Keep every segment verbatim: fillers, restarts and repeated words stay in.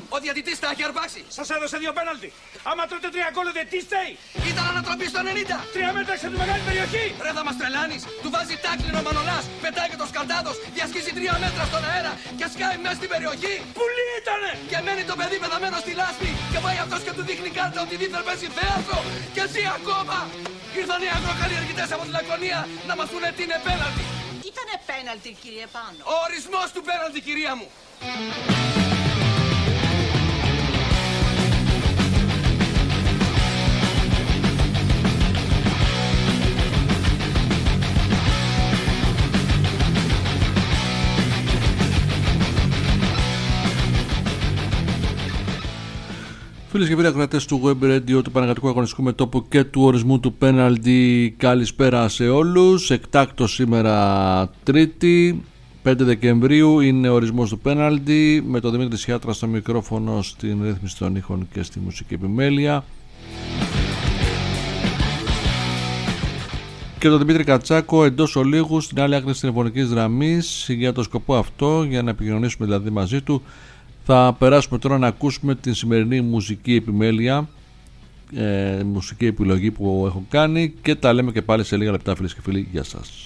Ο διαιτητής τα έχει αρπάξει. Σας έδωσε δύο πέναλτι. Άμα τρώτε τρία γκολ, δεν τι στέει. Ήταν ανατροπή στο ενενήντα. Τρία μέτρα σε τη μεγάλη περιοχή. Ρε θα μας τρελάνεις. Του βάζει τάκλινο ο Μανολάς. Πετάει και το σκαλτάδος. Διασχίζει τρία μέτρα στον αέρα. Και σκάει μέσα στην περιοχή. Πουλί ήτανε. Και μένει το παιδί πεθαμένο στη λάσπη. Και πάει αυτός και του δείχνει κάρτα ότι δίθεν παίζει θέατρο. Και ζει ακόμα. Ήρθαν οι αγροκαλλιεργητές από τη Λακωνία να μας πούνε τι είναι πέναλτι. Ήτανε πέναλτι, κύριε Πάνο. Ο ορισμός του πέναλτι, κυρία μου. Φίλες και φίλοι ακροατές του Web Radio, του Παναγιωτικού Αγωνιστικού Μετώπου και του ορισμού του πέναλτι, καλησπέρα σε όλους. Εκτάκτο σήμερα Τρίτη, πέντε Δεκεμβρίου, είναι ο ορισμός του πέναλτι, με τον Δημήτρη Σιάτρα στο μικρόφωνο, στην ρύθμιση των ήχων και στη μουσική επιμέλεια. Και τον Δημήτρη Κατσάκο εντός ολίγου στην άλλη άκρη της τηλεφωνικής γραμμής. Για το σκοπό αυτό, για να επικοινωνήσουμε δηλαδή μαζί του, θα περάσουμε τώρα να ακούσουμε την σημερινή μουσική επιμέλεια, ε, μουσική επιλογή που έχω κάνει, και τα λέμε και πάλι σε λίγα λεπτά, φίλες και φίλοι. Γεια σας.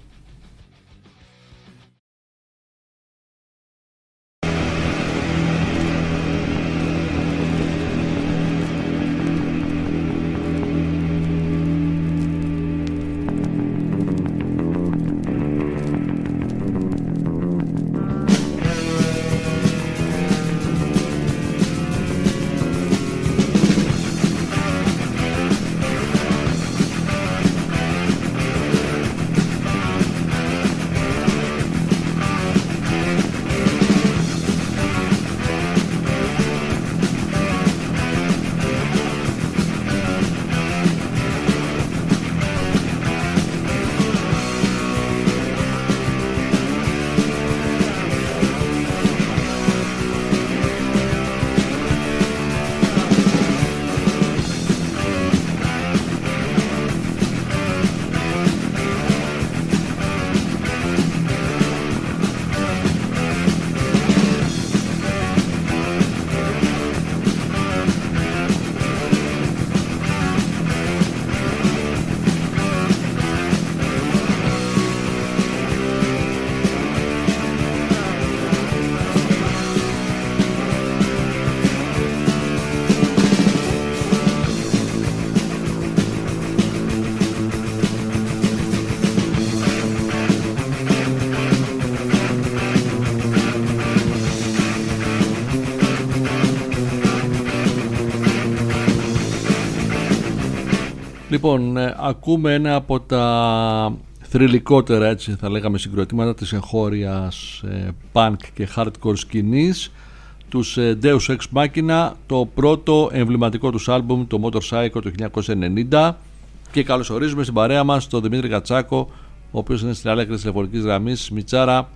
Λοιπόν, ε, ακούμε ένα από τα θρυλικότερα, έτσι θα λέγαμε, συγκροτήματα της εγχώριας ε, punk και hardcore σκηνής, τους ε, Deus Ex Machina, το πρώτο εμβληματικό τους άλμπουμ, το Motorcycle του χίλια εννιακόσια ενενήντα, και καλωσορίζουμε στην παρέα μας τον Δημήτρη Κατσάκο, ο οποίος είναι στην άλλη άκρη της τηλεφωνικής γραμμής. Μιτσάρα,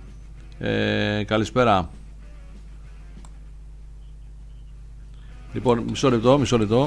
ε, καλησπέρα. Λοιπόν, μισό λεπτό, μισό λεπτό.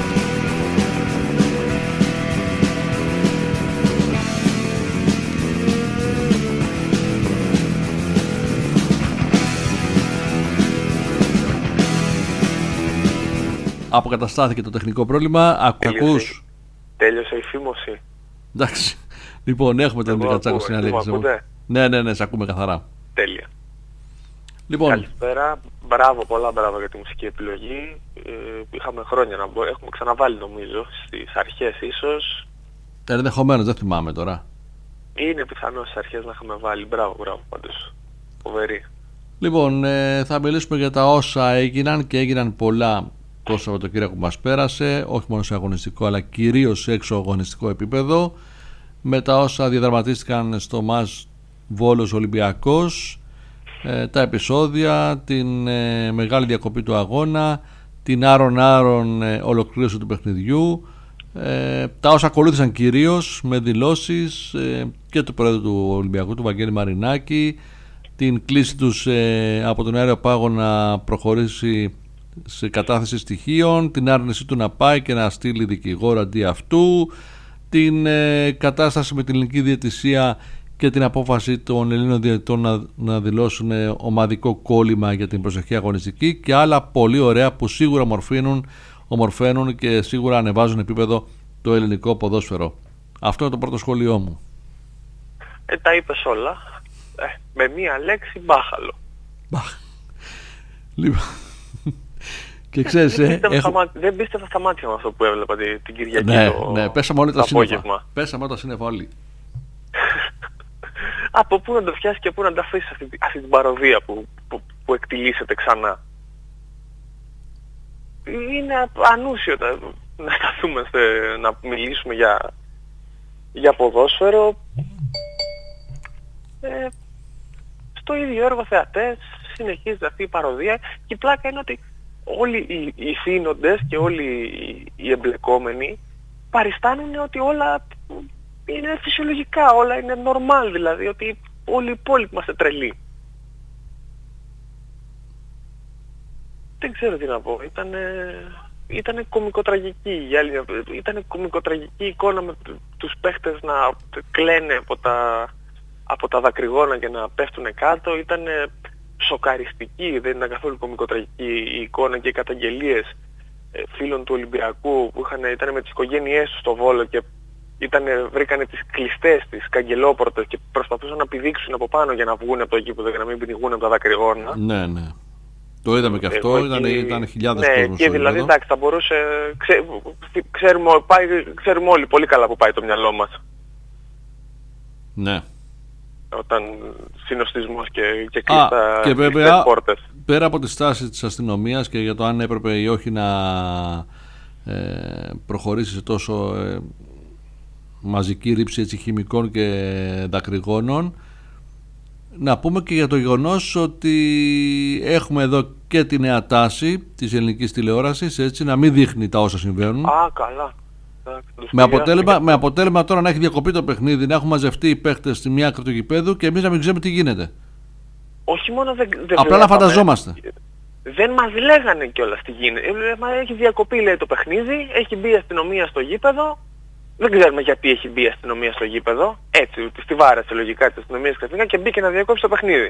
Αποκαταστάθηκε το τεχνικό πρόβλημα. Ακούς. Τέλειωσε η φήμωση. Εντάξει. Λοιπόν, έχουμε τον Δημήτρη Κατσάκο στην άλλη. Ναι, ναι, ναι, σε ακούμε καθαρά. Τέλεια. Λοιπόν. Καλησπέρα. Μπράβο, πολλά μπράβο για τη μουσική επιλογή. Ε, είχαμε χρόνια να μπω. Έχουμε ξαναβάλει, νομίζω, στις αρχές ίσως. Ενδεχομένως, δεν θυμάμαι τώρα. Είναι πιθανό στις αρχές να είχαμε βάλει. Μπράβο, μπράβο πάντως. Φοβερή. Λοιπόν, ε, θα μιλήσουμε για τα όσα έγιναν, και έγιναν πολλά το Σαββατοκύριακο που μας πέρασε, όχι μόνο σε αγωνιστικό αλλά κυρίως σε εξωαγωνιστικό επίπεδο, με τα όσα διαδραματίστηκαν στο ΜΑΣ Βόλος Ολυμπιακός, ε, τα επεισόδια, την ε, μεγάλη διακοπή του αγώνα, την άρον-άρον ε, ολοκλήρωση του παιχνιδιού, ε, τα όσα ακολούθησαν κυρίως με δηλώσεις ε, και του πρόεδρου του Ολυμπιακού, του Βαγγέλη Μαρινάκη, την κλίση τους ε, από τον Αέριο Πάγο να προχωρήσει σε κατάθεση στοιχείων, την άρνηση του να πάει και να στείλει δικηγόρο αντί αυτού, την ε, κατάσταση με την ελληνική διαιτησία και την απόφαση των Ελλήνων διαιτητών να, να δηλώσουν ομαδικό κόλλημα για την προσεχή αγωνιστική και άλλα πολύ ωραία που σίγουρα ομορφαίνουν, ομορφαίνουν και σίγουρα ανεβάζουν επίπεδο το ελληνικό ποδόσφαιρο. Αυτό είναι το πρώτο σχόλιο μου. Ε, τα είπες όλα. Ε, με μία λέξη, μπάχαλο. Μπαχ. Λοιπόν. Και ξέρεις, δεν, ε, πίστευα έχω... στα μάτια, δεν πίστευα στα μάτια με αυτό που έβλεπα την, την Κυριακή. Ναι, το, ναι, πέσαμε όλοι τα σύννεφα. απόγευμα. Πέσαμε όλα τα σύννεφα όλοι. Από πού να το φτιάσεις και πού να τα αφήσεις αυτή, αυτή την παροδία που, που, που εκτιλήσεται ξανά. Είναι ανούσιο να, να σταθούμε σε, να μιλήσουμε για, για ποδόσφαιρο. Ε, στο ίδιο έργο θεατές συνεχίζεται αυτή η παροδία και η πλάκα είναι ότι όλοι οι, οι θύνοντες και όλοι οι, οι εμπλεκόμενοι παριστάνουν ότι όλα είναι φυσιολογικά, όλα είναι normal, δηλαδή ότι όλοι οι υπόλοιποι είμαστε τρελοί. Δεν ξέρω τι να πω, ήταν, ήτανε κωμικοτραγική, ήταν κωμικοτραγική εικόνα με τους παίχτες να κλαίνε από τα, από τα δακρυγόνα και να πέφτουν κάτω, ήταν σοκαριστική, δεν ήταν καθόλου κωμικοτραγική η εικόνα και οι καταγγελίες φίλων του Ολυμπιακού που είχαν, ήταν με τις οικογένειές τους στο Βόλο και ήτανε, βρήκανε τις κλειστές, τις καγγελόπορτες και προσπαθούσαν να πηδήξουν από πάνω για να βγουν από το γήπεδο για να μην πνιγούν από τα δακρυγόνα. Ναι, ναι. Το είδαμε και αυτό, Εγώ, ήταν, και... ήταν χιλιάδες ναι, κόσμος. Και δηλαδή εντάξει, θα μπορούσε, ξέ, ξέρουμε, πάει, ξέρουμε όλοι πολύ καλά που πάει το μυαλό μας. Ναι. Όταν συνοστισμός και, και κλειστά, και βέβαια, πόρτες. Πέρα από τη στάση της αστυνομίας και για το αν έπρεπε ή όχι να ε, προχωρήσει σε τόσο ε, μαζική ρήψη έτσι, χημικών και δακρυγόνων, να πούμε και για το γεγονός ότι έχουμε εδώ και τη νέα τάση της ελληνικής τηλεόρασης, έτσι, να μην δείχνει τα όσα συμβαίνουν. Α, καλά. Με αποτέλεσμα, με αποτέλεσμα τώρα να έχει διακοπεί το παιχνίδι, να έχουν μαζευτεί οι παίχτες στη μια άκρη του γηπέδου και εμείς να μην ξέρουμε τι γίνεται. Όχι μόνο δεν, δεν απλά βλέπαμε, να φανταζόμαστε. Δεν μας λέγανε κιόλας τι γίνεται. Μα έχει διακοπεί, λέει, το παιχνίδι, έχει μπει η αστυνομία στο γήπεδο. Δεν ξέρουμε γιατί έχει μπει η αστυνομία στο γήπεδο. Έτσι, στη βάραση λογικά της αστυνομίας ξαφνικά και μπήκε να διακόψει το παιχνίδι.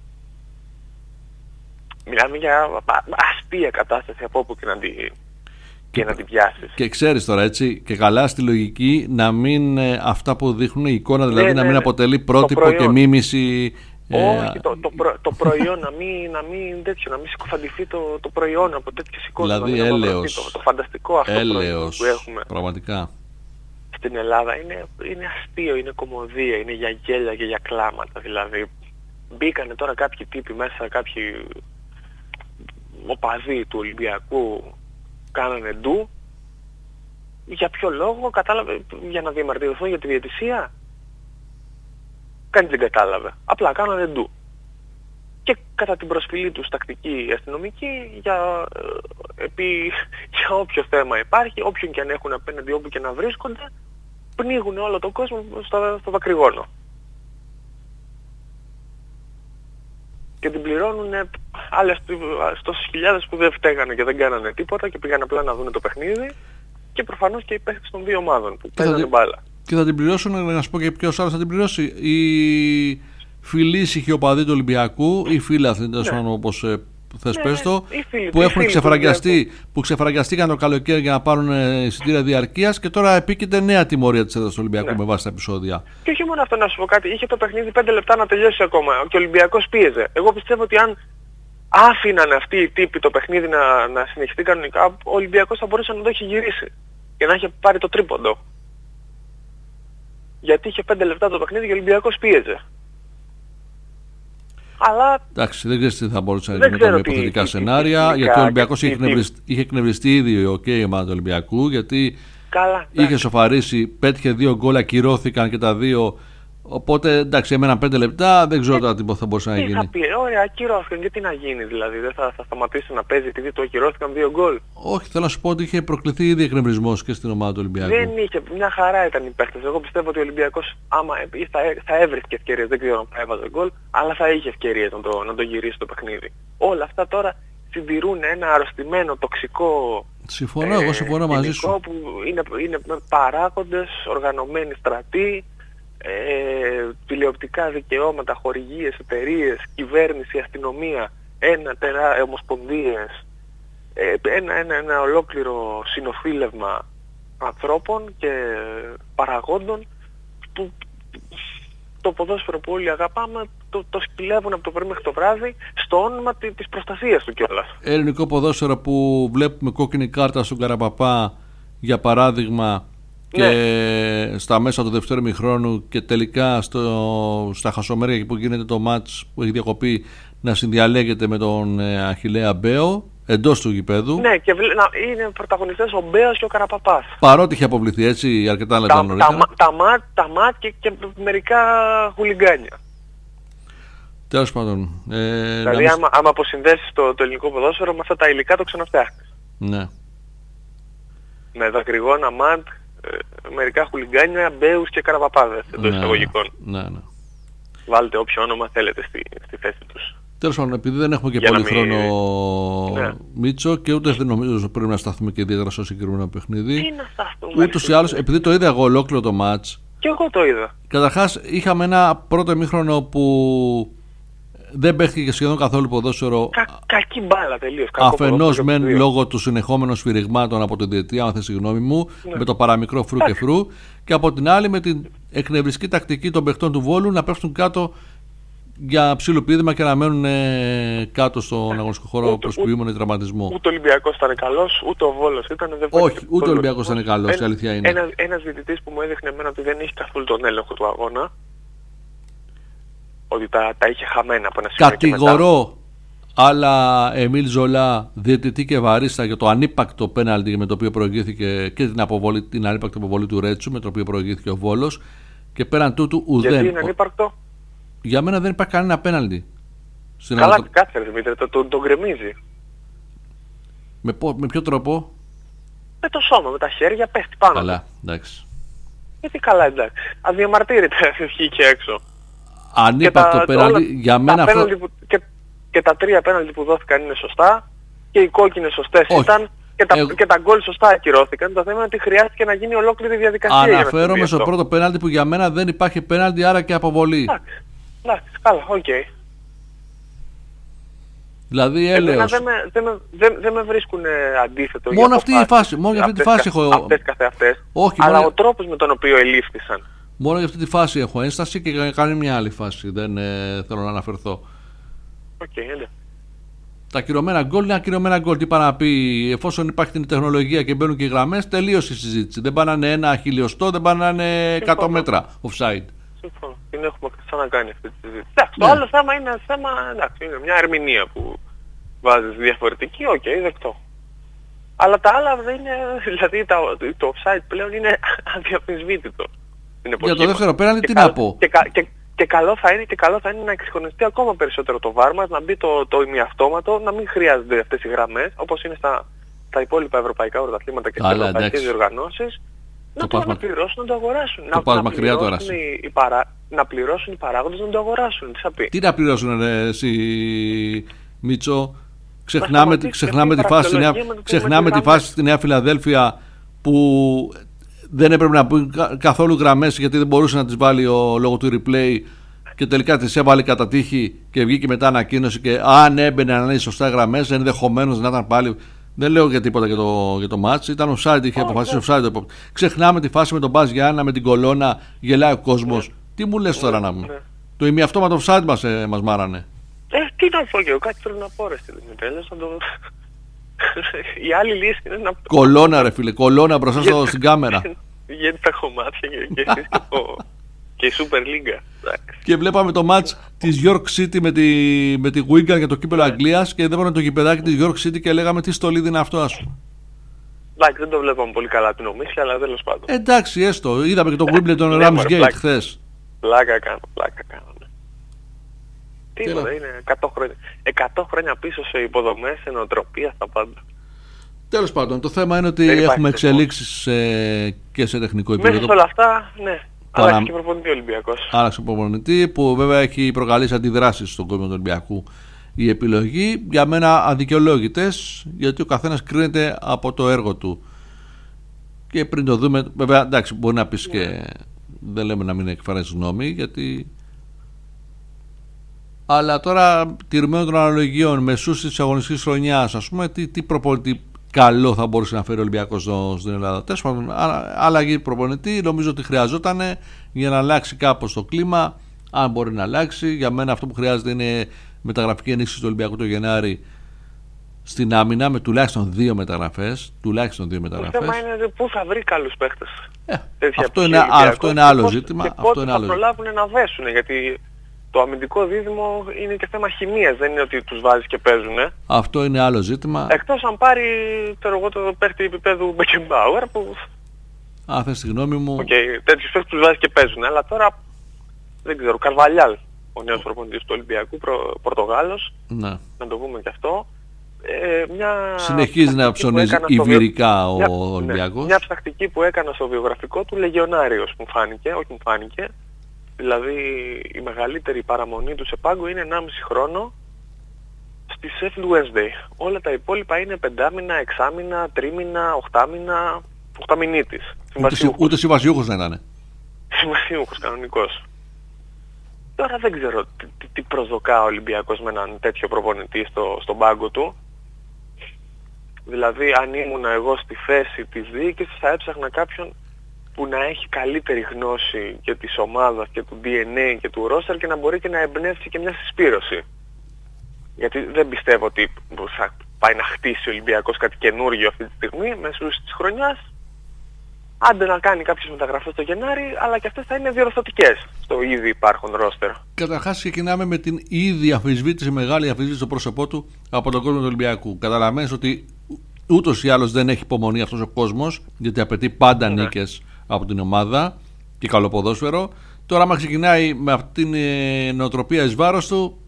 Μιλάμε για αστεία κατάσταση από όπου και να την, και να την πιάσεις. Και ξέρεις τώρα, έτσι, και καλά στη λογική να μην ε, αυτά που δείχνουν η εικόνα, δηλαδή ναι, να μην ναι, αποτελεί πρότυπο και μίμηση. Όχι, ε, το, το, προ, το προϊόν να μην, να μην, τέτοιο, να μην συκοφαντηθεί το, το προϊόν από τέτοιες εικόνες. Δηλαδή έλεος, το, το φανταστικό αυτό έλεος, που έχουμε. Πραγματικά. Στην Ελλάδα είναι, είναι αστείο, είναι κωμωδία, είναι για γέλια και για κλάματα. Δηλαδή μπήκανε τώρα κάποιοι τύποι μέσα, κάποιοι οπαδοί του Ολυμπιακού κάνανε ντου. Για ποιο λόγο, κατάλαβε, για να διαμαρτυρηθούν για τη διαιτησία. Κανείς δεν κατάλαβε. Απλά κάνανε ντου. Και κατά την προσφυλή τους τακτική αστυνομική για, ε, επί, για όποιο θέμα υπάρχει, όποιον και αν έχουν απέναντι όπου και να βρίσκονται, πνίγουν όλο τον κόσμο στο, στο δακρυγόνο. Και την πληρώνουν άλλες τόσες χιλιάδες που δεν φταίγανε και δεν κάνανε τίποτα και πήγαν απλά να δουν το παιχνίδι και προφανώς και οι παίχτες των δύο ομάδων που παίζανε μπάλα. Και θα την πληρώσουν, να σου πω και ποιος άλλος θα την πληρώσει, οι φιλήσυχοι οπαδοί του Ολυμπιακού, οι φίλαθλοι, ναι, όπως ε, θες ναι, πες το, φίλοι, που έχουν ξεφραγιαστεί, που ξεφραγιαστήκαν το καλοκαίρι για να πάρουν εισιτήρια διαρκείας και τώρα επίκειται νέα τιμωρία της έδρας του Ολυμπιακού, ναι, με βάση τα επεισόδια. Και όχι μόνο αυτό, να σου πω κάτι, είχε το παιχνίδι πέντε λεπτά να τελειώσει ακόμα και ο Ολυμπιακός πίεζε. Εγώ πιστεύω ότι αν άφηναν αυτοί οι τύποι το παιχνίδι να, να συνεχιστεί κανονικά, ο Ολυμπιακός θα μπορούσε να το έχει γυρίσει και να είχε πάρει το τρίποντο. Γιατί είχε πέντε λεπτά το παιχνίδι και ο Ολυμπιακός πίεζε. Αλλά... Εντάξει, δεν ξέρεις τι θα μπορούσε να γίνει με υποθετικά σενάρια, τι, γιατί ο Ολυμπιακός είχε, εκνευριστεί, είχε εκνευριστεί ήδη ο okay, ομάδα του Ολυμπιακού, γιατί καλά, είχε σοφαρίσει, πέτυχε δύο γκολ, ακυρώθηκαν και τα δύο. Οπότε εντάξει, έμεναν πέντε λεπτά, δεν ξέρω τώρα τι θα μπορούσε να γίνει. Θα πει, ωραία, ακυρώθηκαν και τι να γίνει δηλαδή, δεν θα, θα σταματήσει να παίζει επειδή το ακυρώθηκαν δύο γκολ. Όχι, θέλω να σου πω ότι είχε προκληθεί ήδη εκνευρισμός και στην ομάδα του Ολυμπιακού. Δεν είχε, μια χαρά ήταν οι παίχτες. Εγώ πιστεύω ότι ο Ολυμπιακός άμα θα, θα έβρισκε ευκαιρίες, δεν ξέρω αν θα έβαζε γκολ, αλλά θα είχε ευκαιρίες να το, να το γυρίσει το παιχνίδι. Όλα αυτά τώρα συντηρούν ένα αρρωστημένο, τοξικό. Συμφωνώ, ε, εγώ συμφωνώ μαζί σου. Που είναι, είναι παράγοντες, οργανωμένοι στρατοί. ε, τηλεοπτικά δικαιώματα, χορηγίες, εταιρείες, κυβέρνηση, αστυνομία, ένα τερά, ομοσπονδίες, ε, ένα, ένα, ένα ολόκληρο συνοφίλευμα ανθρώπων και παραγόντων που το ποδόσφαιρο που όλοι αγαπάμε το, το σπηλεύουν από το πρωί μέχρι το βράδυ στο όνομα της προστασίας του κιόλας. Ελληνικό ποδόσφαιρο που βλέπουμε κόκκινη κάρτα στον Καραπαπά για παράδειγμα και ναι. στα μέσα του δευτέρου ημιχρόνου και τελικά στο, στα χασομέρια που γίνεται το μάτς που έχει διακοπεί να συνδιαλέγεται με τον ε, Αχιλλέα Μπέο εντός του γηπέδου. Ναι, και να, είναι πρωταγωνιστές ο Μπέος και ο Καραπαπάς. Παρότι είχε αποβληθεί έτσι αρκετά λεπτά νωρίτερα. Τα, τα, τα, τα ΜΑΤ και, και μερικά χουλιγκάνια. Τέλος πάντων. Ε, δηλαδή να... άμα, άμα αποσυνδέσεις το, το ελληνικό ποδόσφαιρο με αυτά τα υλικά το ξαναφτιάχνεις. Ναι. Με δακρυγόνα, ΜΑΤ, ε, μερικά χουλιγκάνια, Μπέους και Καραπαπάδες εντός ναι, εισαγωγικών. Ναι, ναι. Βάλτε όποιο όνομα θέλετε στη, στη θέση τους. Τέλος πάντων, επειδή δεν έχουμε και Για πολύ μην... χρόνο, ναι. Μίτσο, και ούτε δεν νομίζω πρέπει να σταθούμε και ιδιαίτερα στο συγκεκριμένο παιχνίδι. Τι να σταθούμε. Ούτως ή άλλως, επειδή το είδα εγώ ολόκληρο το μάτς. Και εγώ το είδα. Καταρχάς, είχαμε ένα πρώτο ημίχρονο που δεν παίχτηκε σχεδόν καθόλου ποδόσφαιρο. Κα, κακή μπάλα τελείως. Αφενός μεν λόγω του συνεχόμενων σφυριγμάτων από την διετία, αν θες τη γνώμη μου, ναι. με το παραμικρό φρου και φρου. Και από την άλλη με την εκνευριστική τακτική των παιχτών του Βόλου να πέφτουν κάτω για ψιλοπίδημα και να μένουν ε, κάτω στον αγωνιστικό χώρο προσποιούμενο τραυματισμό. Ούτε ο Ολυμπιακός ήταν καλός, ούτε ο Βόλος ήταν. Δεν Όχι, ούτε ο Ολυμπιακός ήταν καλός, η αλήθεια είναι. Ένα, ένας διαιτητής που μου έδειχνε εμένα ότι δεν είχε καθόλου τον έλεγχο του αγώνα, ότι τα, τα είχε χαμένα από ένα σημείο. Κατηγορώ αλλά Εμίλ Ζολά, διαιτητή και βαρίστα για το ανύπακτο πέναλτι με το οποίο προηγήθηκε και την, αποβολή, την ανύπακτη αποβολή του Ρέτσου με το οποίο προηγήθηκε ο Βόλος και πέραν τούτου ουδέν. Γιατί είναι ανύπαρκτο? Για μένα δεν υπάρχει κανένα πέναλτι. Καλά, ανατο... κάτσε ρε Δημήτρη, το, το, το γκρεμίζει. Με, με ποιο τρόπο? Με το σώμα, με τα χέρια πέφτει πάνω. Καλά, εντάξει. Γιατί καλά, εντάξει. Αδιαμαρτύρεται, βγήκε έξω. Ανύπαρκτο πέναλτι, για μένα τα αυτό... που, και, και τα τρία πέναλτι που δόθηκαν είναι σωστά και οι κόκκινες σωστές όχι. ήταν και τα, Εγώ... και τα γκολ σωστά ακυρώθηκαν. Το θέμα είναι ότι χρειάστηκε να γίνει ολόκληρη διαδικασία. Αναφέρομαι στο πρώτο πέναλτι που για μένα δεν υπάρχει πέναλτι, άρα και αποβολή. Εντάξει, εντάξει, καλά, οκ. Okay. Δηλαδή έλεος. Δεν με, δεν με, δεν, δεν με βρίσκουν αντίθετο. Μόνο αυτή η φάση, μόνο για αυτή τη φάση έχω... Αυτές καθεαυτές, όχι, αλλά μόνο... ο τρόπος με τον οποίο ελήφθησαν. Μόνο για αυτή τη φάση έχω ένσταση και για κάνει μια άλλη φάση. Δεν ε, θέλω να αναφερθώ. Οκ, okay, έλε. Τα ακυρωμένα γκολ είναι ακυρωμένα γκολ. Τι πάει να πει, εφόσον υπάρχει την τεχνολογία και μπαίνουν και οι γραμμές, τελείωσε η συζήτηση. Δεν πάνε να είναι ένα χιλιοστό, δεν πάνε να είναι εκατό μέτρα offside. Συμφωνώ. Την έχουμε ξανακάνει αυτή τη συζήτηση. Εντάξει, ναι. Το άλλο θέμα είναι θέμα, εντάξει, είναι μια ερμηνεία που βάζεις διαφορετική, οκ, okay, δεκτό. Αλλά τα άλλα δεν είναι, δηλαδή το offside πλέον είναι αδιαμφισβήτητο. Για το δεύτερο πέναλτι τι να πω. Και, και, και, καλό θα είναι, και καλό θα είναι να εξυγχρονιστεί ακόμα περισσότερο το βάρ μας, να μπει το, το ημιαυτόματο, να μην χρειάζονται αυτές οι γραμμές, όπως είναι στα, στα υπόλοιπα ευρωπαϊκά πρωταθλήματα και στις ευρωπαϊκές διοργανώσεις. Να το, το να πληρώσουν, να το αγοράσουν. Το να, να, να, πληρώσουν οι, οι παρά, να πληρώσουν οι παράγοντες να το αγοράσουν. Τι θα πει. Τι να πληρώσουν ρε, εσύ Μίτσο. Ξεχνάμε, ξεχνάμε, τη φάση, νέα, ξεχνάμε τη φάση στη Νέα Φιλαδέλφια που δεν έπρεπε να μπουν καθόλου γραμμές γιατί δεν μπορούσε να τις βάλει ο, λόγω του replay και τελικά τις έβαλε κατά τύχη και βγήκε μετά ανακοίνωση και αν έμπαινε να είναι σωστά γραμμές ενδεχομένως να ήταν πάλι. Δεν λέω για τίποτα για το, για το match, ήταν offside, είχε oh, αποφασίσει yeah. offside. Ξεχνάμε τη φάση με τον Μπάζ Γιάννα, με την κολόνα, γελάει ο κόσμος. Yeah. Τι μου λες τώρα yeah. να μου. Yeah. Το ημιαυτόματο offside μας, ε, μας μάρανε. Ε, τι να πω και εγώ, κάτι πρέπει να πω ρε στη Δημητρέλες, να το... Η άλλη λύση είναι να... Κολόνα ρε φίλε, κολόνα μπροστά στο, στην κάμερα. Γιατί τα κομμάτια και, και, και, το... και η Super League. Και βλέπαμε το match της York City με τη, με τη Wigan για το κύπελλο Αγγλίας και είδαμε το γηπεδάκι της York City και λέγαμε τι στολίδι είναι αυτό ας πούμε. Εντάξει, δεν το βλέπαμε πολύ καλά την ομίσια, αλλά τέλος πάντων. Εντάξει, έστω. Είδαμε και το Wimbledon Ramsgate χθες. Πλάκα κάνω, πλάκα κάνω. Τίποτα, είναι εκατό χρόνια. εκατό χρόνια πίσω σε υποδομές, σε νοοτροπία, στα πάντα. Τέλος πάντων, το θέμα είναι ότι δεν έχουμε εξελίξεις ε, και σε τεχνικό επίπεδο. Μέσα σε όλα αυτά, ναι. Παρα... Άλλαξε και προπονητή ο Ολυμπιακός. Άλλαξε προπονητή που βέβαια έχει προκαλέσει αντιδράσεις στον κόσμο του Ολυμπιακού. Η επιλογή για μένα αδικαιολόγητες, γιατί ο καθένας κρίνεται από το έργο του. Και πριν το δούμε, βέβαια εντάξει, μπορεί να πεις yeah. και δεν λέμε να μην εκφράσει γνώμη, γιατί. Αλλά τώρα, τηρουμένων των αναλογιών, μεσούς της αγωνιστικής χρονιάς, ας πούμε, τι, τι προπονητή καλό θα μπορούσε να φέρει ο Ολυμπιακός στην Ελλάδα. Τέλος πάντων, άλλαγε προπονητή, νομίζω ότι χρειαζόταν για να αλλάξει κάπως το κλίμα. Αν μπορεί να αλλάξει, για μένα αυτό που χρειάζεται είναι μεταγραφική ενίσχυση του Ολυμπιακού το Γενάρη στην άμυνα, με τουλάχιστον δύο μεταγραφές. Τουλάχιστον δύο μεταγραφές. Το θέμα είναι πού θα βρει καλούς παίχτες. Ε, αυτό, είναι, αυτό είναι άλλο ζήτημα. Και αυτό πότε είναι θα άλλο προλάβουν να δέσουν, γιατί το αμυντικό δίδυμο είναι και θέμα χημείας, δεν είναι ότι τους βάζεις και παίζουν. Αυτό είναι άλλο ζήτημα. Εκτός αν πάρει, ξέρω εγώ, το παίχτη επίπεδου Beckenbauer που... Α, θες τη γνώμη μου. Okay, τέτοιους παίχτες τους βάζεις και παίζουν, αλλά τώρα δεν ξέρω, Καρβαλιάλ, ο νέος προπονητής του Ολυμπιακού, Προ, Πορτογάλος, ναι. Να το πούμε και αυτό. Ε, μια συνεχίζει να ψωνίζει ιβηρικά ο μια, Ολυμπιακός. Ναι, μια ψαχτική που έκανα στο βιογραφικό του, Λεγιονάριος μου φάνηκε, όχι μου φάνηκε. Δηλαδή η μεγαλύτερη παραμονή του σε πάγκο είναι ενάμιση χρόνο στη Sheffield Wednesday. Όλα τα υπόλοιπα είναι πεντάμινα, εξάμινα, τρίμινα, οχτάμινα, οχταμινίτης. Ούτε συμβασιούχος δεν ήταν. Συμβασιούχος κανονικός. Τώρα δεν ξέρω τι, τι, τι προσδοκά ο Ολυμπιακός με έναν τέτοιο προπονητή στο, στον πάγκο του. Δηλαδή αν ήμουν εγώ στη θέση της διοίκησης θα έψαχνα κάποιον που να έχει καλύτερη γνώση και της ομάδας και του ντι εν έι και του roster και να μπορεί και να εμπνεύσει και μια συσπήρωση. Γιατί δεν πιστεύω ότι θα πάει να χτίσει ο Ολυμπιακός κάτι καινούργιο αυτή τη στιγμή μέσω της χρονιάς. Άντε να κάνει κάποιες μεταγραφές το Γενάρη, αλλά και αυτές θα είναι διορθωτικές στο ήδη υπάρχον roster. Καταρχάς ξεκινάμε με την ήδη αμφισβήτηση, μεγάλη αμφισβήτηση στο πρόσωπό του από τον κόσμο του Ολυμπιακού. Καταλαβαίνεις ότι ούτως ή άλλως δεν έχει υπομονή αυτός ο κόσμος, γιατί απαιτεί πάντα ναι. νίκες από την ομάδα και καλό ποδόσφαιρο. Τώρα άμα ξεκινάει με αυτήν την νοοτροπία εις βάρος του,